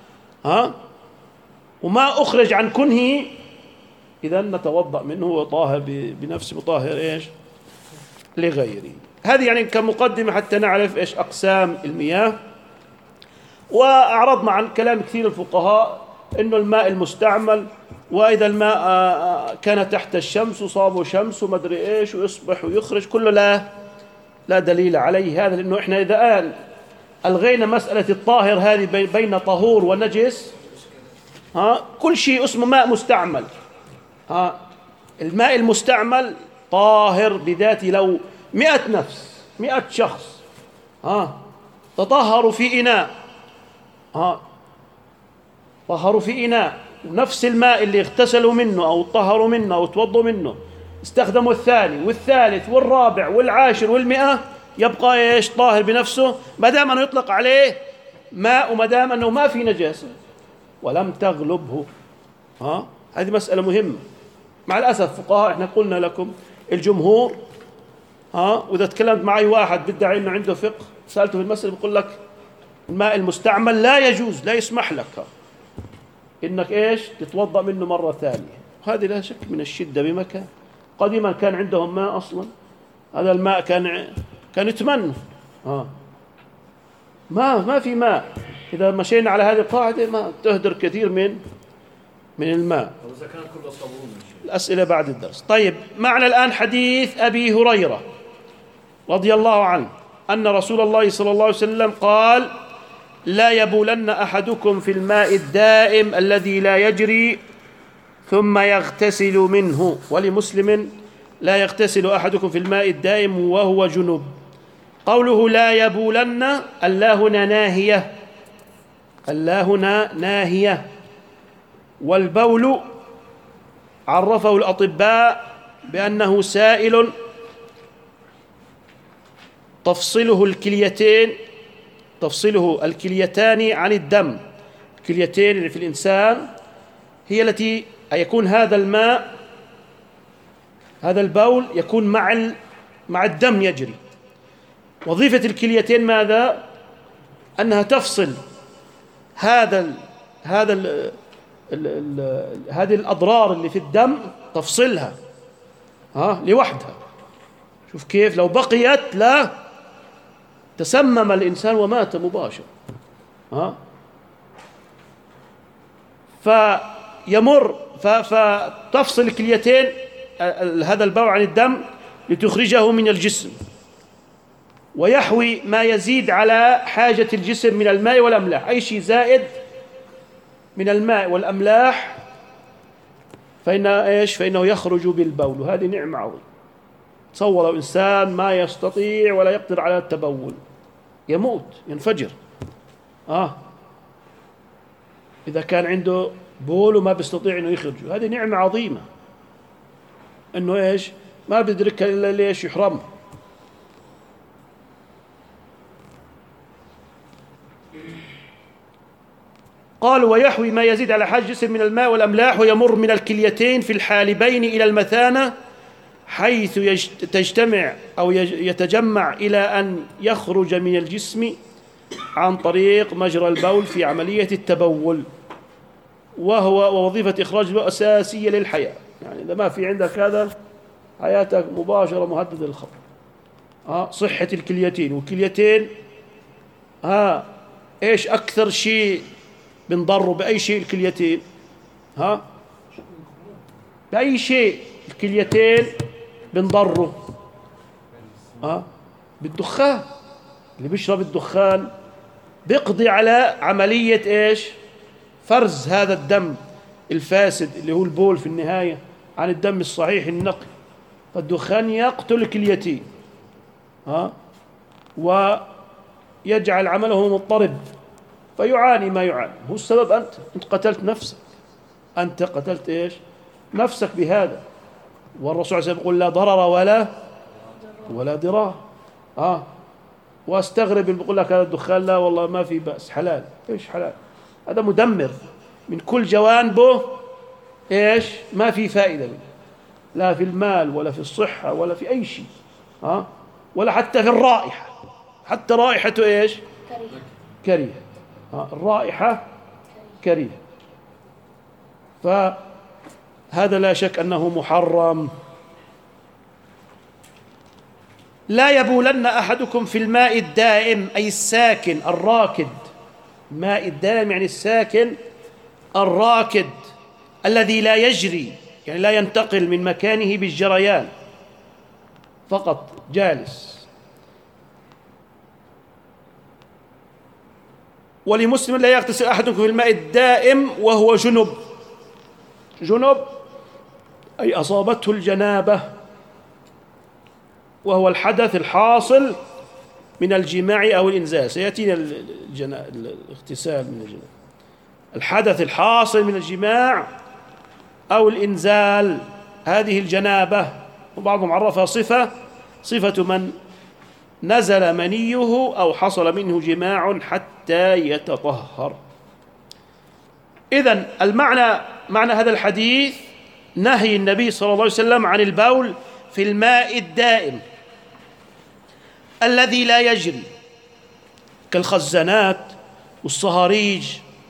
وما أخرج عن كنهه، إذن نتوضأ منه وطاهر بنفس مطاهر إيش لغيره. هذه يعني كمقدمة حتى نعرف إيش أقسام المياه. وأعرضنا عن كلام كثير الفقهاء إنه الماء المستعمل، وإذا الماء كان تحت الشمس وصابه شمس ومدري إيش ويصبح ويخرج، كله لا دليل عليه هذا. لأنه إحنا إذا ألغينا مسألة الطاهر هذه بين طهور ونجس، كل شيء اسمه ماء مستعمل. الماء المستعمل طاهر بذاته. لو 100 نفس 100 شخص تطهروا في إناء، طهروا في إناء، ونفس الماء اللي اغتسلوا منه أو طهروا منه أو توضوا منه استخدموا الثاني والثالث والرابع والعاشر والمئة، يبقى إيش؟ طاهر بنفسه، ما دام أنه يطلق عليه ماء وما دام أنه ما في نجاسة ولم تغلبه. هذه مسألة مهمة. مع الأسف فقهاء إحنا قلنا لكم الجمهور، وإذا تكلمت مع أي واحد بدعي إنه عنده فقه سألته في المسألة بيقول لك الماء المستعمل لا يجوز، لا يسمح لك إنك إيش تتوضأ منه مرة ثانية. هذه لا شك من الشدة بمكان. قديما كان عندهم ماء أصلا، هذا الماء كان يتمنى ما في ماء. إذا مشينا على هذه القاعدة ما تهدر كثير من الماء. إذا كان كله صابون. الأسئلة بعد الدرس. طيب، معنا الآن حديث أبي هريرة رضي الله عنه أن رسول الله صلى الله عليه وسلم قال: لا يبولن أحدكم في الماء الدائم الذي لا يجري ثم يغتسل منه. ولمسلم: لا يغتسل أحدكم في الماء الدائم وهو جنب. قوله لا يبولن، اللا هنا ناهية، اللا هنا ناهية. والبول عرفه الأطباء بأنه سائل تفصله الكليتان عن الدم. الكليتين اللي في الإنسان هي التي يكون هذا الماء، هذا البول يكون مع الدم يجري. وظيفة الكليتين ماذا؟ أنها تفصل هذه الأضرار اللي في الدم، تفصلها لوحدها. شوف كيف لو بقيت لا تسمم الإنسان ومات مباشرة. فتفصل الكليتين هذا البول عن الدم لتخرجه من الجسم، ويحوي ما يزيد على حاجة الجسم من الماء والأملاح. أي شيء زائد من الماء والأملاح فإنه يخرج بالبول، وهذه نعمة عظيمة. تصور لو إنسان ما يستطيع ولا يقدر على التبول، يموت، ينفجر. إذا كان عنده بول وما بيستطيع إنه يخرجه، هذه نعمة عظيمة، إنه ما بيدركها إلا يحرمها. قال: ويحوي ما يزيد على حاجة الجسم من الماء والأملاح، ويمر من الكليتين في الحالبين إلى المثانة، حيث تجتمع أو يتجمع إلى أن يخرج من الجسم عن طريق مجرى البول في عملية التبول. ووظيفة إخراج البول أساسية للحياة. يعني إذا ما في عندك هذا، حياتك مباشرة مهددة للخطر. صحة الكليتين. والكليتين إيش أكثر شيء بنضره بأي شيء؟ الكليتين بأي شيء الكليتين بنضره؟ بالدخان. اللي بيشرب الدخان بيقضي على عملية فرز هذا الدم الفاسد اللي هو البول في النهاية عن الدم الصحيح النقي. فالدخان يقتل الكليتين ويجعل عمله مضطرب، فيعاني ما يعاني. هو السبب أنت قتلت نفسك، أنت قتلت نفسك بهذا. والرسول صلى الله عليه وسلم يقول: لا ضرر ولا ضرار. واستغرب اللي بيقول لك هذا الدخان لا والله ما في بأس، حلال. ايش حلال؟ هذا مدمر من كل جوانبه. ما في فائدة منه، لا في المال ولا في الصحة ولا في أي شيء، ولا حتى في الرائحة. حتى رائحته كريهة. الرائحة كريهة. فهذا لا شك أنه محرم. لا يبولن أحدكم في الماء الدائم، أي الساكن الراكد. الماء الدائم يعني الساكن الراكد الذي لا يجري، يعني لا ينتقل من مكانه بالجريان، فقط جالس. ولمسلم: لا يغتسل أحدكم في الماء الدائم وهو جنب أي أصابته الجنابة، وهو الحدث الحاصل من الجماع أو الإنزال. سيأتينا الاغتسال من الجنابة. الحدث الحاصل من الجماع أو الإنزال، هذه الجنابة. وبعضهم عرفها صفة من نزل منيه أو حصل منه جماع حتى يتطهر. إذن معنى هذا الحديث نهي النبي صلى الله عليه وسلم عن البول في الماء الدائم الذي لا يجري، كالخزانات والصهاريج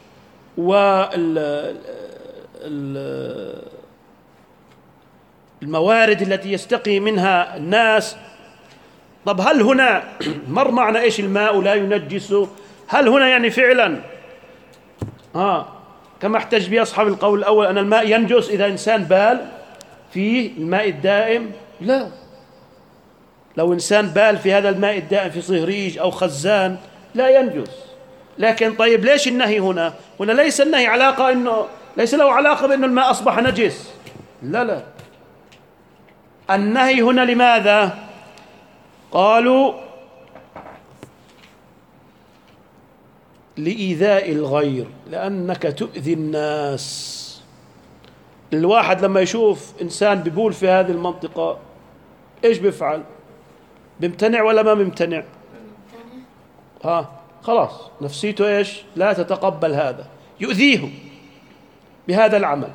والموارد التي يستقي منها الناس. طب هل هنا مر معنا إيش الماء لا ينجس؟ هل هنا يعني فعلا كما احتج به أصحاب القول الأول أن الماء ينجس إذا إنسان بال في الماء الدائم؟ لا. لو إنسان بال في هذا الماء الدائم في صهريج أو خزان لا ينجس. لكن طيب ليش النهي هنا؟ هنا ليس النهي ليس له علاقة بأن الماء أصبح نجس، لا. النهي هنا لماذا؟ قالوا لإيذاء الغير، لأنك تؤذي الناس. الواحد لما يشوف إنسان بيبول في هذه المنطقة إيش بيفعل؟ بمتنع ولا ما بمتنع؟ خلاص نفسيته إيش؟ لا تتقبل هذا، يؤذيه بهذا العمل،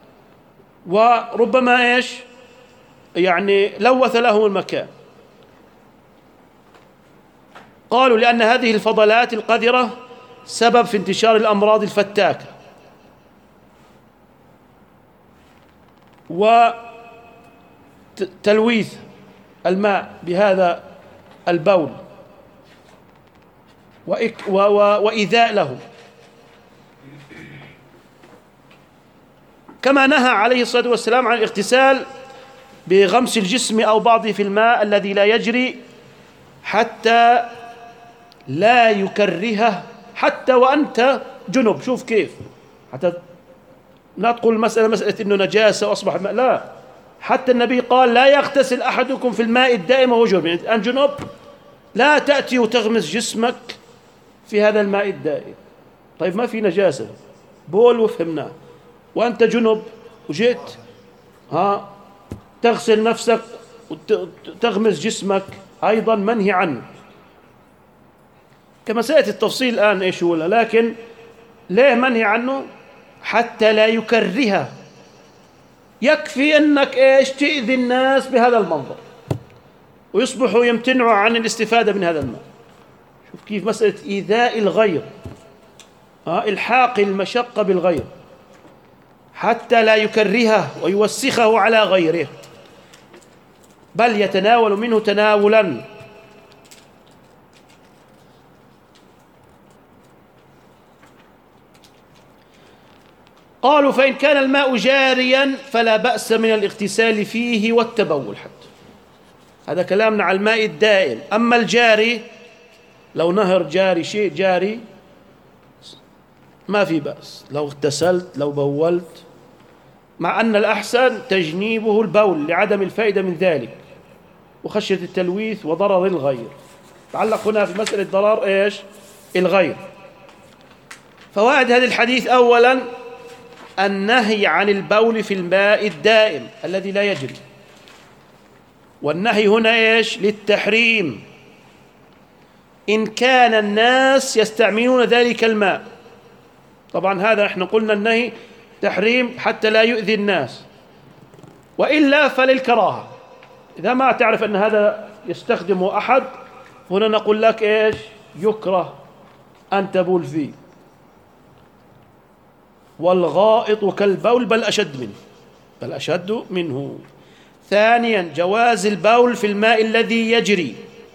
وربما إيش؟ يعني لوث لهم المكان. قالوا لأن هذه الفضلات القذرة سبب في انتشار الأمراض الفتاكة، وتلويث الماء بهذا البول وإيذاء له، كما نهى عليه الصلاة والسلام عن الاغتسال بغمس الجسم أو بعضه في الماء الذي لا يجري حتى لا يكرهه، حتى وأنت جنب. شوف كيف، حتى لا تقول مسألة إنه نجاسة وأصبح الماء، لا، حتى النبي قال لا يغتسل أحدكم في الماء الدائم وهو جنب. يعني أنت جنب لا تأتي وتغمس جسمك في هذا الماء الدائم. طيب ما في نجاسة، بول وفهمناه، وأنت جنب وجئت تغسل نفسك وتغمس جسمك، أيضا منهي عنه، كما سيأتي التفصيل الآن إيش هو. لكن ليه منهي عنه؟ حتى لا يكرهه. يكفي أنك إيش تؤذي الناس بهذا المنظر ويصبحوا يمتنعوا عن الاستفادة من هذا الماء. شوف كيف مسألة إيذاء الغير، إلحاق المشقة بالغير حتى لا يكرهه ويوسخه على غيره، بل يتناول منه تناولا. قالوا فإن كان الماء جاريا فلا بأس من الاغتسال فيه والتبول حتى. هذا كلامنا على الماء الدائم. أما الجاري، لو نهر جاري، شيء جاري، ما في بأس لو اغتسلت لو بولت، مع أن الأحسن تجنيبه البول لعدم الفائدة من ذلك وخشية التلويث وضرر الغير. تعلق هنا في مسألة ضرر إيش؟ الغير. فوائد هذا الحديث: أولا النهي عن البول في الماء الدائم الذي لا يجري، والنهي هنا إيش؟ للتحريم إن كان الناس يستعملون ذلك الماء. طبعا هذا احنا قلنا النهي تحريم حتى لا يؤذي الناس، وإلا فللكراهة. إذا ما تعرف أن هذا يستخدمه أحد، هنا نقول لك إيش؟ يكره أن تبول فيه. والغائط كالبول بل أشد منه. ثانيا جواز البول في الماء الذي يجري،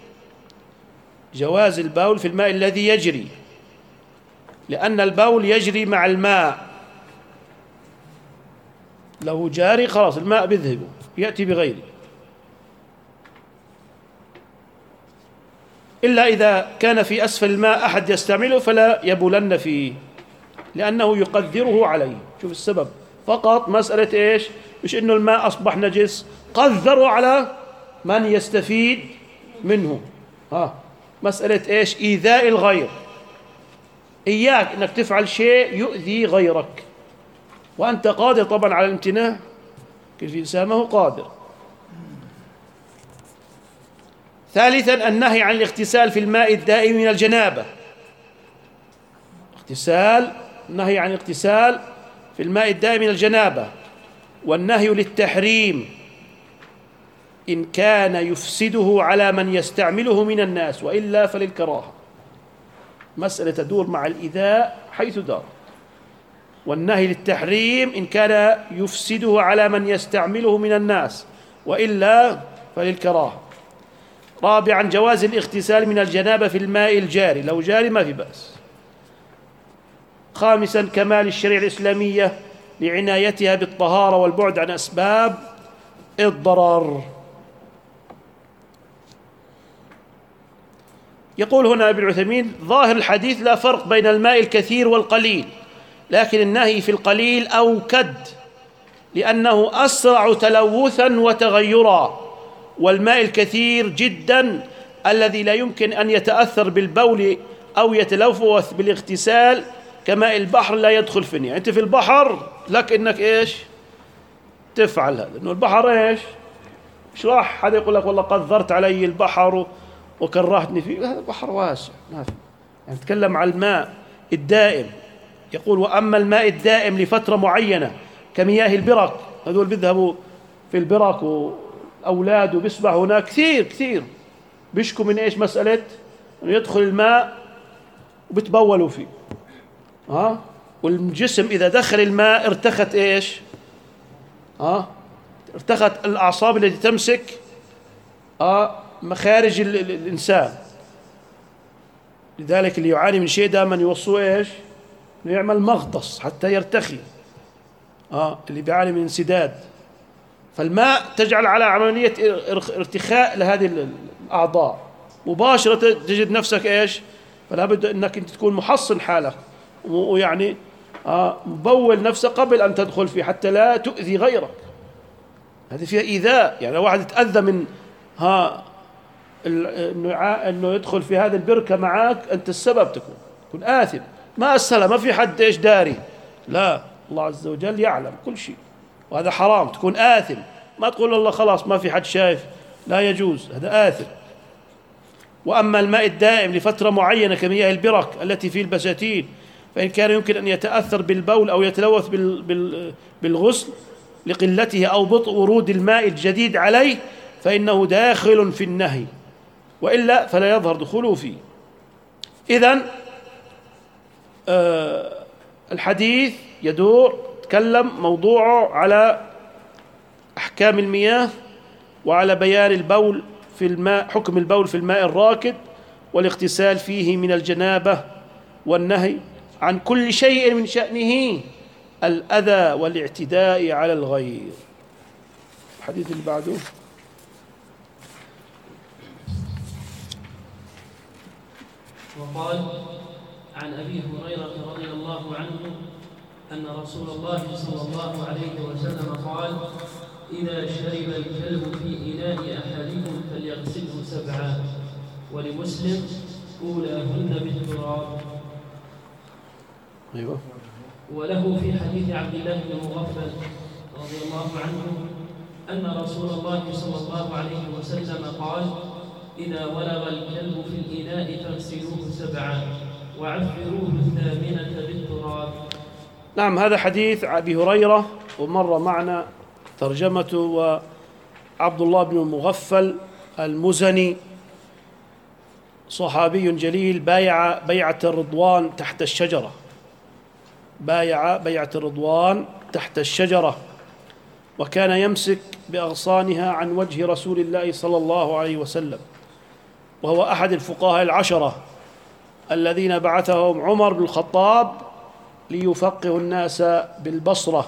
جواز البول في الماء الذي يجري، لأن البول يجري مع الماء، لو جاري خلاص الماء بيذهب يأتي بغيره، إلا إذا كان في أسفل الماء أحد يستعمله فلا يبولن فيه لأنه يقذره عليه. شوف السبب، فقط مسألة إيش؟ مش إنه الماء أصبح نجس، قذروا على من يستفيد منه. مسألة إيش؟ إيذاء الغير. إياك إنك تفعل شيء يؤذي غيرك وأنت قادر طبعا على الامتناع، كل إنسان ما هو قادر. ثالثا النهي عن الاغتسال في الماء الدائم من الجنابة. النهي عن الاغتسال في الماء الدائم من الجنابة، والنهي للتحريم إن كان يفسده على من يستعمله من الناس، وإلا فللكراهة. مسألة تدور مع الإيذاء حيث دار. والنهي للتحريم إن كان يفسده على من يستعمله من الناس، وإلا فللكراهة. رابعا جواز الاغتسال من الجنابة في الماء الجاري، لو جاري ما في بأس. خامسا كمال الشريعة الإسلامية لعنايتها بالطهارة والبعد عن أسباب الضرر. يقول هنا ابن عثيمين: ظاهر الحديث لا فرق بين الماء الكثير والقليل، لكن النهي في القليل أوكد لأنه أسرع تلوثا وتغيرا، والماء الكثير جدا الذي لا يمكن أن يتأثر بالبول أو يتلوث بالاغتسال كماء البحر لا يدخل فيه. يعني أنت في البحر لك إنك إيش تفعل هذا، إنه البحر إيش مش راح حدا يقول لك والله قذرت علي البحر وكرهتني فيه، هذا البحر واسع ما في. يعني نتكلم عن الماء الدائم. يقول وأما الماء الدائم لفترة معينة كمياه البرك، هذول بيذهبوا في البرك وأولاد وبيسبح هناك كثير بيشكوا من إيش؟ مسألة أنه يدخل الماء وبتبولوا فيه. والجسم إذا دخل الماء ارتخت إيش؟ ارتخت الأعصاب التي تمسك مخارج الإنسان. لذلك اللي يعاني من شيء دائما يوصوه إيش؟ إنه يعمل مغطس حتى يرتخي. اللي بيعاني من انسداد، فالماء تجعل على عملية ارتخاء لهذه الأعضاء مباشرة، تجد نفسك إيش؟ فلا بد أنك أنت تكون محصن حالك ويعني مبول نفسك قبل أن تدخل فيه حتى لا تؤذي غيرك. هذه فيها إيذاء. يعني لو واحد يتأذى من إنه يدخل في هذه البركة معك، أنت السبب، تكون آثم. ما أسهل، ما في حد إيش داري، لا، الله عز وجل يعلم كل شيء، وهذا حرام، تكون آثم. ما تقول الله خلاص ما في حد شايف، لا يجوز، هذا آثم. وأما الماء الدائم لفترة معينة كمياه البرك التي في البساتين، فإن كان يمكن أن يتأثر بالبول أو يتلوث بالغسل لقلته أو بطء ورود الماء الجديد عليه، فإنه داخل في النهي، وإلا فلا يظهر دخوله فيه. إذن الحديث تكلم موضوعه على أحكام المياه وعلى بيان البول في الماء، حكم البول في الماء الراكد والاغتسال فيه من الجنابة، والنهي عن كل شيء من شأنه الأذى والاعتداء على الغير. الحديث اللي بعده وقال عن أبي هريرة رضي الله عنه أن رسول الله صلى الله عليه وسلم قال إذا شرب الكلب في إناء أحدكم فليغسله 7، ولمسلم أولاهن بالتراب. أيوة. وله في حديث عبد الله بن مغفل رضي الله عنه أن رسول الله صلى الله عليه وسلم قال إذا ولغ الكلب في الإناء فاغسلوه 7 وعفروه 8 بالتراب. نعم، هذا حديث أبي هريرة ومر معنا ترجمته. وعبد الله بن المغفل المزني صحابي جليل، بايع بيعة الرضوان تحت الشجرة، بايع بيعة الرضوان تحت الشجرة، وكان يمسك بأغصانها عن وجه رسول الله صلى الله عليه وسلم، وهو أحد الفقهاء 10 الذين بعثهم عمر بن الخطاب ليفقهوا الناس بالبصرة،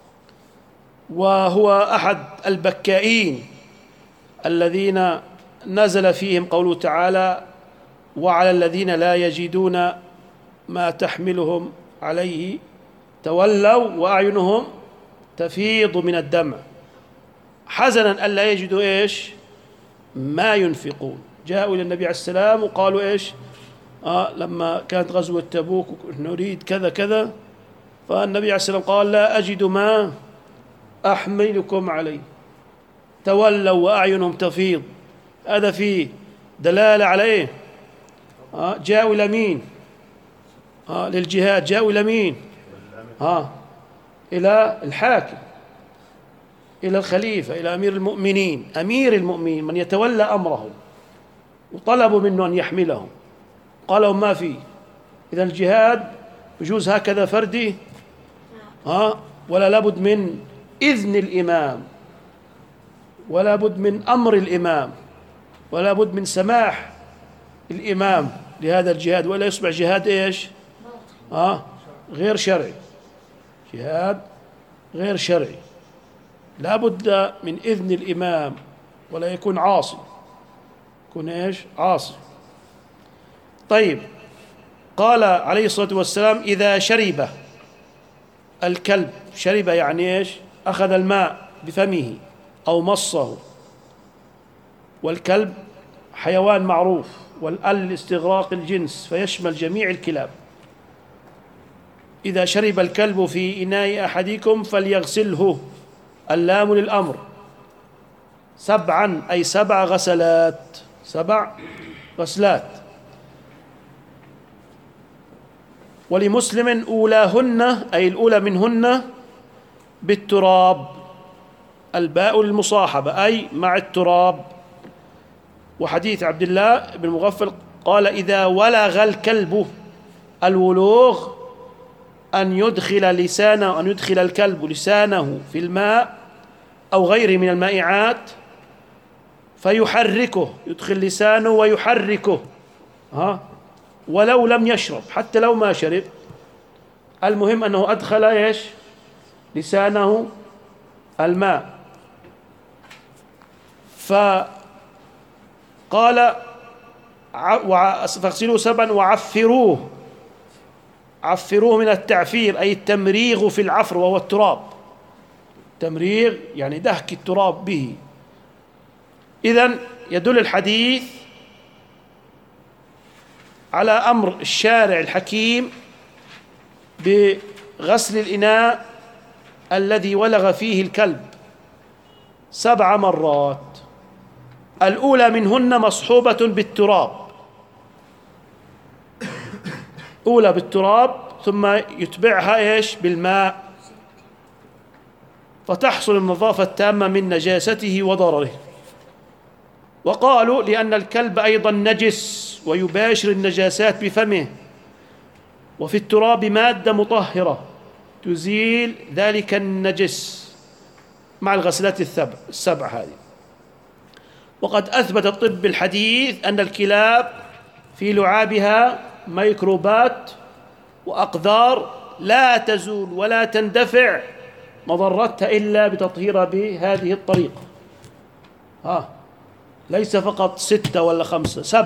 وهو أحد البكائين الذين نزل فيهم قوله تعالى وعلى الذين لا يجدون ما تحملهم عليه تولوا وأعينهم تفيض من الدمع حزنا ألا يجدوا إيش ما ينفقون. جاءوا إلى النبي عليه السلام وقالوا إيش لما كانت غزوة تبوك نريد كذا كذا، فالنبي عليه السلام قال لا أجد ما أحملكم عليه، تولوا وأعينهم تفيض. هذا فيه دلالة عليه. جاءوا إلى مين؟ للجهاد. جاءوا إلى مين؟ إلى الحاكم، إلى الخليفة، إلى أمير المؤمنين، أمير المؤمنين من يتولى أمرهم، وطلبوا منه أن يحملهم، قالوا ما في. إذا الجهاد يجوز هكذا فردي، ولا لابد من إذن الإمام، ولا بد من أمر الإمام، ولا بد من سماح الإمام لهذا الجهاد، ولا يصبح جهاد إيش غير شرعي، جهاد غير شرعي. لا بد من إذن الإمام، ولا يكون عاصي، يكون إيش عاصي. طيب، قال عليه الصلاة والسلام إذا شرب الكلب، شرب يعني إيش أخذ الماء بفمه أو مصه، والكلب حيوان معروف، والأل استغراق الجنس فيشمل جميع الكلاب. إذا شرب الكلب في إناء أحدكم فليغسله، اللام للأمر، 7 أي 7 غسلات، 7 غسلات. ولمسلم أولاهن أي الأولى منهن بالتراب، الباء للمصاحبة أي مع التراب. وحديث عبد الله بن مغفل قال: إذا ولغ الكلب، الولوغ أن يدخل الكلب لسانه في الماء أو غيره من المائعات فيحركه، يدخل لسانه ويحركه ولو لم يشرب، حتى لو ما شرب، المهم أنه أدخل إيش؟ لسانه الماء. فقال: فاغسلوه 7 وعفروه. عفروه من التعفير أي التمريغ في العفر، وهو التراب. تمريغ يعني دهك التراب به. إذن يدل الحديث على أمر الشارع الحكيم بغسل الإناء الذي ولغ فيه الكلب 7 مرات، الأولى منهن مصحوبة بالتراب، أولى بالتراب ثم يتبعها إيش؟ بالماء، فتحصل النظافة التامة من نجاسته وضرره. وقالوا لأن الكلب أيضا نجس ويباشر النجاسات بفمه، وفي التراب مادة مطهرة تزيل ذلك النجس مع الغسلات ال7 هذه. وقد أثبت الطب الحديث أن الكلاب في لعابها ميكروبات وأقذار لا تزول ولا تندفع مضرتها إلا بتطهيرها بهذه الطريقة. ليس فقط 6 ولا 5،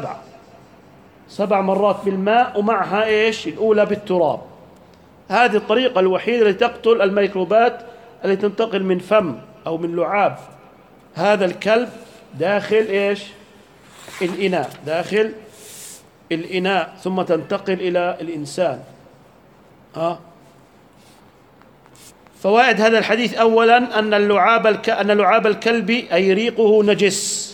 7 مرات بالماء، ومعها إيش؟ الأولى بالتراب. هذه الطريقة الوحيدة التي تقتل الميكروبات التي تنتقل من فم أو من لعاب هذا الكلب داخل إيش؟ الإناء، داخل الإناء، ثم تنتقل إلى الإنسان. فوائد هذا الحديث: أولا أن لعاب الكلب أي ريقه نجس،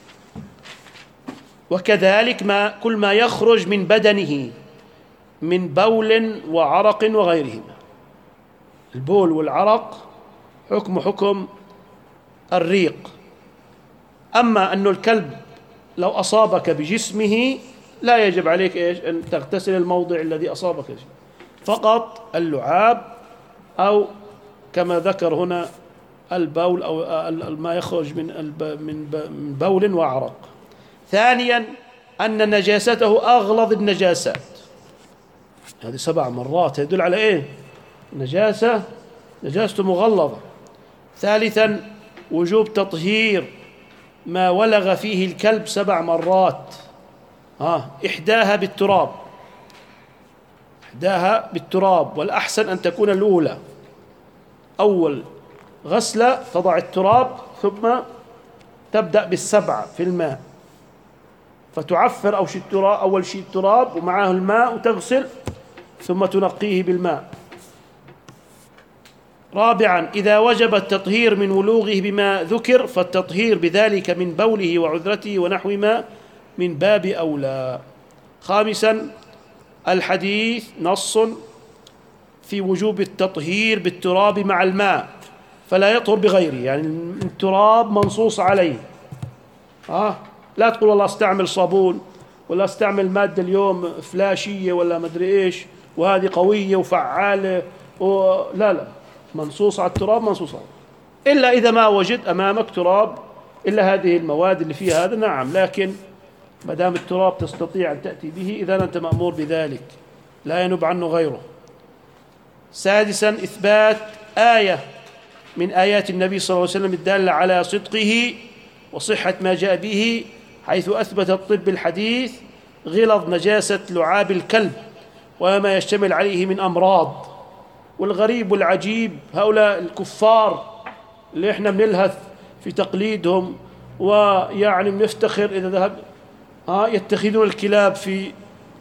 وكذلك كل ما يخرج من بدنه من بول وعرق وغيرهما. البول والعرق حكم الريق. أما أن الكلب لو أصابك بجسمه لا يجب عليك إيش؟ أن تغتسل الموضع الذي أصابك، فقط اللعاب، أو كما ذكر هنا البول أو ما يخرج من بول وعرق. ثانيا أن نجاسته أغلظ النجاسات، هذه 7 مرات يدل على إيه؟ نجاسته مغلظة. ثالثا وجوب تطهير ما ولغ فيه الكلب 7 مرات، إحداها بالتراب، والأحسن أن تكون الأولى. أول غسلة تضع التراب ثم تبدأ بال7 في الماء، فتعفر أول شيء التراب ومعه الماء وتغسل، ثم تنقيه بالماء. رابعا إذا وجب التطهير من ولوغه بما ذكر فالتطهير بذلك من بوله وعذرته ونحو ما من باب أولى. خامسا الحديث نص في وجوب التطهير بالتراب مع الماء، فلا يطهر بغيره، يعني التراب منصوص عليه. لا تقول والله استعمل صابون ولا استعمل مادة اليوم فلاشية ولا مدري إيش وهذه قوية وفعالة لا، منصوص على التراب، منصوص عليه. إلا إذا ما وجد أمامك تراب إلا هذه المواد اللي فيها هذا، نعم، لكن ما دام التراب تستطيع أن تأتي به إذا أنت مأمور بذلك، لا ينوب عنه غيره. سادسا إثبات آية من آيات النبي صلى الله عليه وسلم الدالة على صدقه وصحة ما جاء به، حيث أثبت الطب الحديث غلظ نجاسة لعاب الكلب وما يشتمل عليه من أمراض. والغريب والعجيب هؤلاء الكفار اللي احنا بنلهث في تقليدهم، ويعني بنفتخر إذا ذهب يتخذون الكلاب في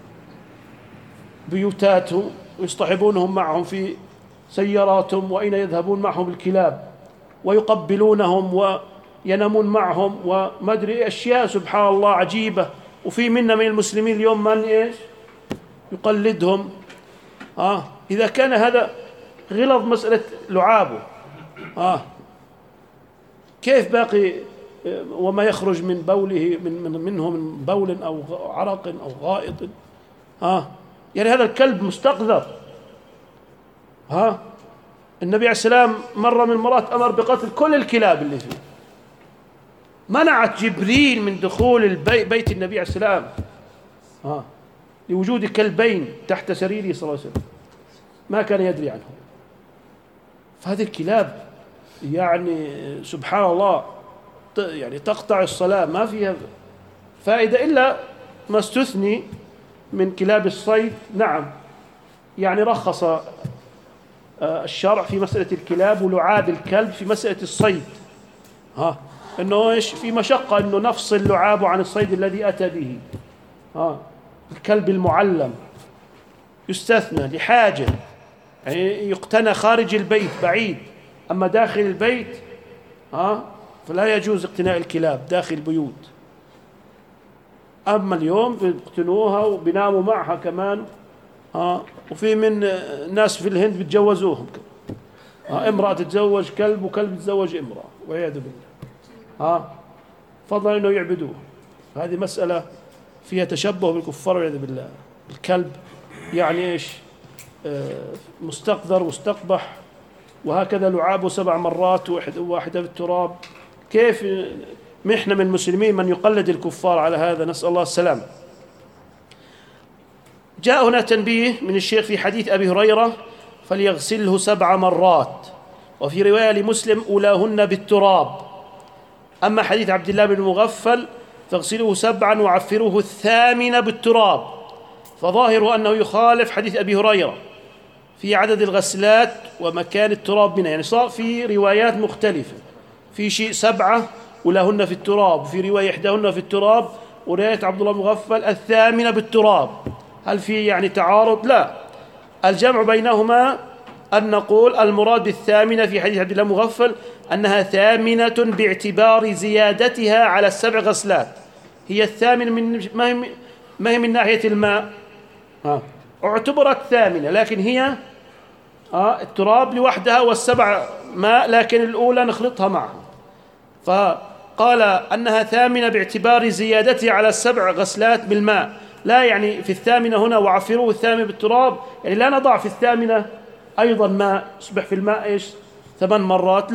بيوتاتهم ويصطحبونهم معهم في سياراتهم، وأين يذهبون معهم الكلاب ويقبلونهم ينامون معهم وما أدري أشياء سبحان الله عجيبة. وفي منا من المسلمين اليوم من إيش يقلدهم. إذا كان هذا غلظ مسألة لعابه، كيف باقي وما يخرج من بوله منه من بول أو عرق أو غائط؟ يعني هذا الكلب مستقذر. النبي عليه السلام مرة من المرات أمر بقتل كل الكلاب اللي فيه، منعت جبريل من دخول بيت النبي عليه السلام لوجود كلبين تحت سريره صلى الله عليه وسلم ما كان يدري عنهم. فهذه الكلاب يعني سبحان الله يعني تقطع الصلاة، ما فيها فائدة إلا ما استثني من كلاب الصيد. نعم يعني رخص الشرع في مسألة الكلاب ولعاب الكلب في مسألة الصيد، إنه إيش في مشقة إنه نفصل لعابه عن الصيد الذي أتى به. الكلب المعلم يستثنى لحاجة، يعني يقتنى خارج البيت بعيد، أما داخل البيت فلا يجوز اقتناء الكلاب داخل البيوت. أما اليوم بيقتنوها وبيناموا معها كمان. وفي من ناس في الهند بيتجوزوهم، امرأة تتزوج كلب وكلب يتزوج امرأة والعياذ بالله، فضلا انه يعبدوه. هذه مسألة فيها تشبه بالكفار والعياذ بالله. الكلب يعني ايش مستقذر مستقبح، وهكذا لعابه 7 مرات واحدة بالتراب. كيف محنا من المسلمين من يقلد الكفار على هذا؟ نسأل الله السلام. جاء هنا تنبيه من الشيخ في حديث أبي هريرة فليغسله 7 مرات، وفي رواية لمسلم أولاهن بالتراب. أما حديث عبد الله بن المغفل فاغسلوه 7 وعفروه 8 بالتراب، فظاهره أنه يخالف حديث أبي هريرة في عدد الغسلات ومكان التراب منها. يعني صار في روايات مختلفة، في شيء 7 أولاهن في التراب، في رواية إحداهن في التراب، ورواية عبد الله بن المغفل 8 بالتراب. هل في يعني تعارض؟ لا. الجمع بينهما أن نقول المراد بالثامنة في حديث عبد الله المغفل أنها ثامنة باعتبار زيادتها على 7 غسلات. هي الثامنة من ما هي من ناحية الماء اعتبرت ثامنة، لكن هي التراب لوحدها وال7 ماء، لكن الأولى نخلطها معها. فقال أنها ثامنة باعتبار زيادتها على 7 غسلات بالماء، لا يعني في الثامنة هنا وعفروه 8 بالتراب، يعني لا نضع في الثامنة أيضا ماء يصبح في الماء إيش 8 مرات،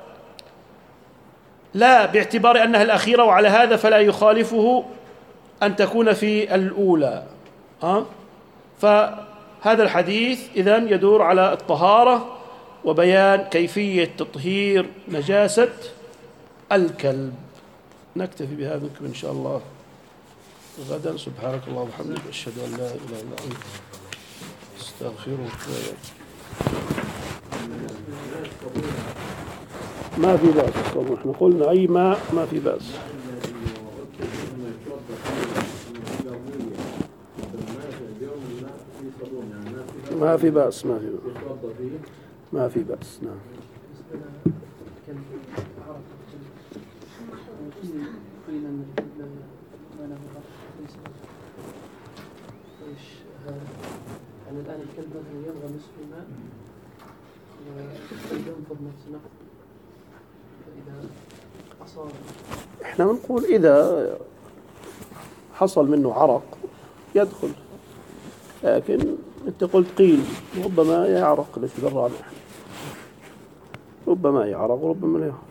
لا باعتبار أنها الأخيرة، وعلى هذا فلا يخالفه أن تكون في الأولى. فهذا الحديث إذن يدور على الطهارة وبيان كيفية تطهير نجاسة الكلب. نكتفي بهذا إن شاء الله غدا. سبحانك اللهم وبحمدك أشهد أن لا إله إلا أنت أستغفرك. ما في بأس، احنا قلنا أي ماء ما في بأس. ما في بأس ما في بأس. نعم. يعني الآن الكلب مثلا ينغمس في الماء وينفض نفسه، فإذا أصاب احنا نقول إذا حصل منه عرق يدخل، لكن أنت قلت قيل ربما يعرق، ليش برا، ربما يعرق وربما لا يعرق.